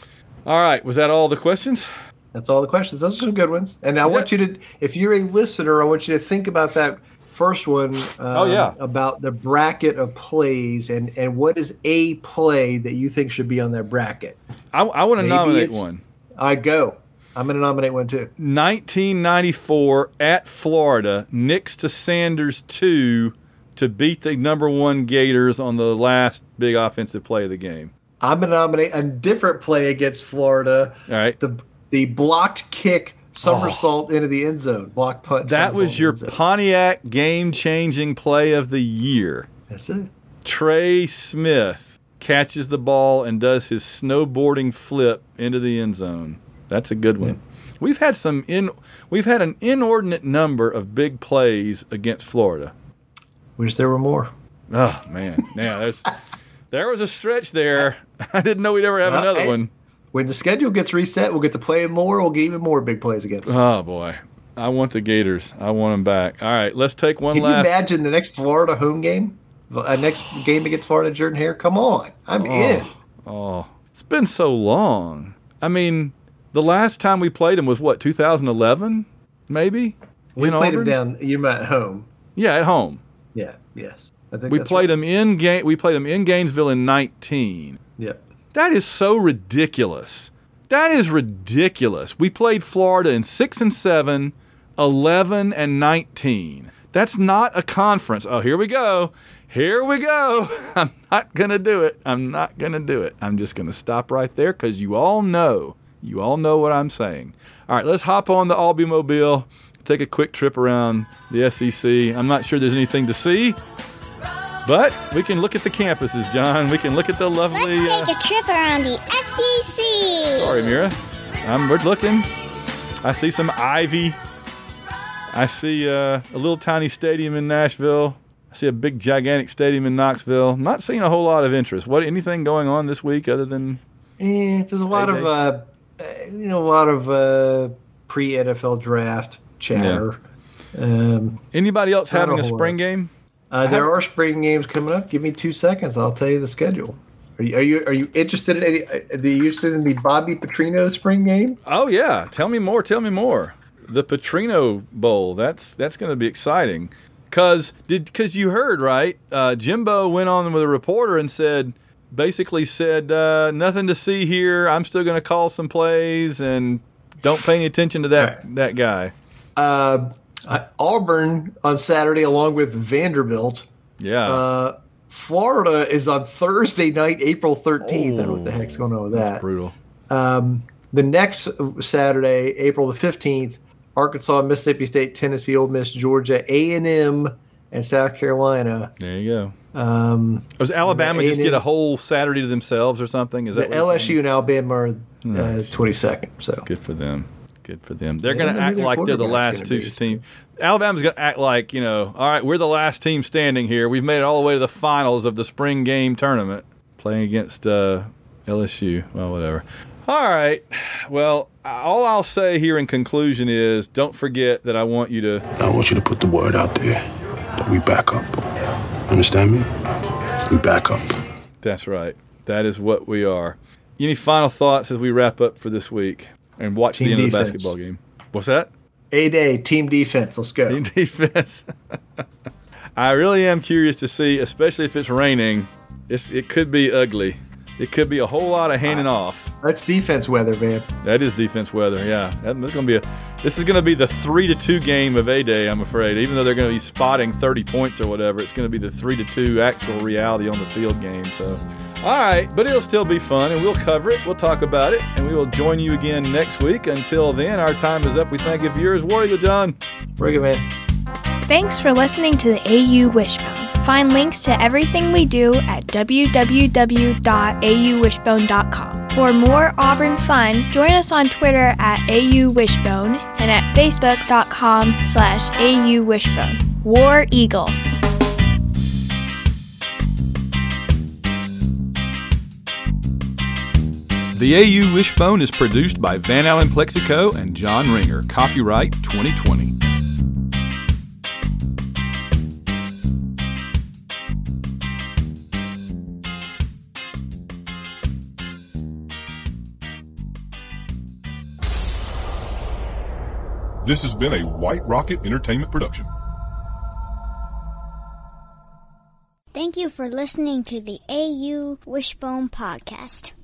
B: all right, was that all the questions?
E: That's all the questions. Those are some good ones. And I
B: Yeah.
E: want you to, if you're a listener, I want you to think about that first one. Uh,
B: Oh, yeah.
E: About the bracket of plays and and what is a play that you think should be on that bracket.
B: I, I want to
E: Maybe
B: nominate
E: it's-
B: one.
E: I go. I'm going to nominate one too.
B: nineteen ninety-four at Florida, Nix to Sanders two to beat the number one Gators on the last big offensive play of the game.
E: I'm going to nominate a different play against Florida.
B: All right.
E: The the blocked kick somersault into the end zone. Block punt.
B: That
E: somersault
B: was your
E: in the end zone.
B: Pontiac game-changing play of the year.
E: That's it.
B: Trey Smith catches the ball and does his snowboarding flip into the end zone. That's a good one. Yeah. We've had some in we've had an inordinate number of big plays against Florida.
E: Wish there were more.
B: Oh man, yeah, there's there was a stretch there. I didn't know we'd ever have
E: Well,
B: another
E: hey,
B: one.
E: When the schedule gets reset, we'll get to play more. We'll get even more big plays against them.
B: Oh boy, I want the Gators. I want them back. All right, let's take one
E: Can
B: last.
E: you imagine the next Florida home game? Uh, next game against Florida, Jordan Hare? Come on. I'm
B: oh,
E: in.
B: Oh, it's been so long. I mean, the last time we played them was what, two thousand eleven, maybe?
E: We
B: In
E: played
B: Auburn?
E: them down. You meant at home.
B: Yeah, at home.
E: Yeah, yes. I think
B: We
E: that's
B: played
E: right.
B: them in game. We played them in Gainesville in nineteen.
E: Yep.
B: That is so ridiculous. That is ridiculous. We played Florida in six and seven, eleven and nineteen. That's not a conference. Oh, here we go. Here we go. I'm not going to do it. I'm not going to do it. I'm just going to stop right there because you all know. You all know what I'm saying. All right, let's hop on the Albie-mobile, take a quick trip around the S E C. I'm not sure there's anything to see, but we can look at the campuses, John. We can look at the lovely...
P: Let's take
B: uh,
P: a trip around the S E C.
B: Sorry, Mira. I'm, we're looking. I see some ivy. I see uh, a little tiny stadium in Nashville. I see a big, gigantic stadium in Knoxville. I'm not seeing a whole lot of interest. What anything going on this week other than...
E: Eh, there's a lot
B: A-Day?
E: of, uh, uh, you know, a lot of uh, pre-N F L draft chatter. Um,
B: Anybody else
E: not
B: having a
E: whole
B: spring
E: lot.
B: game?
E: Uh, there are spring games coming up. Give me two seconds. I'll tell you the schedule. Are you are you, are you interested in any? Are you interested in the Bobby Petrino spring game?
B: Oh yeah, tell me more. Tell me more. The Petrino Bowl. That's that's going to be exciting. Cause did cause you heard right? Uh, Jimbo went on with a reporter and said, basically said, uh, nothing to see here. I'm still going to call some plays and don't pay any attention to that
E: Right.
B: that guy.
E: Uh, uh, Auburn on Saturday, along with Vanderbilt.
B: Yeah.
E: Uh, Florida is on Thursday night, April thirteenth. I don't know what the heck's going on with
B: That's
E: that.
B: brutal.
E: Um, the next Saturday, April the fifteenth, Arkansas, Mississippi State, Tennessee, Ole Miss, Georgia, A and M, and South Carolina.
B: There you go.
E: Um,
B: Was Alabama just
E: A and M
B: get a whole Saturday to themselves or something? Is that
E: the
B: what you're
E: L S U
B: saying?
E: and Alabama are uh,
B: Nice.
E: twenty-second. So
B: Good for them. Good for them. They're
E: They
B: going
E: don't
B: to
E: know who
B: act
E: their
B: like they're the
E: quarterback's
B: last
E: gonna
B: two
E: be, so-
B: team. Alabama's going to act like, you know, all right, we're the last team standing here. We've made it all the way to the finals of the spring game tournament, playing against uh, L S U. Well, whatever. All right. Well, all I'll say here in conclusion is don't forget that I want you to...
Q: I want you to put the word out there that we back up. Understand me? We back up.
B: That's right. That is what we are. Any final thoughts as we wrap up for this week and watch
E: Team
B: the end
E: defense.
B: of the basketball game? What's that?
E: A-Day, team defense. Let's go.
B: Team defense. I really am curious to see, especially if it's raining, it's, it could be ugly. It could be a whole lot of handing off.
E: That's defense weather, man.
B: That is defense weather, yeah. That, that's gonna be a. This is going to be the three to two game of A-Day, I'm afraid. Even though they're going to be spotting thirty points or whatever, it's going to be the three to two actual reality on the field game. So, all right, but it'll still be fun, and we'll cover it. We'll talk about it, and we will join you again next week. Until then, our time is up. We thank you for yours. War Eagle John.
E: Bring it, man.
R: Thanks for listening to the A U Wishbone. Find links to everything we do at w w w dot a u wishbone dot com. For more Auburn fun, join us on Twitter at A U Wishbone and at facebook dot com slash A U Wishbone. War Eagle.
B: The A U Wishbone is produced by Van Allen Plexico and John Ringer. Copyright twenty twenty.
S: This has been a White Rocket Entertainment production.
P: Thank you for listening to the A U Wishbone Podcast.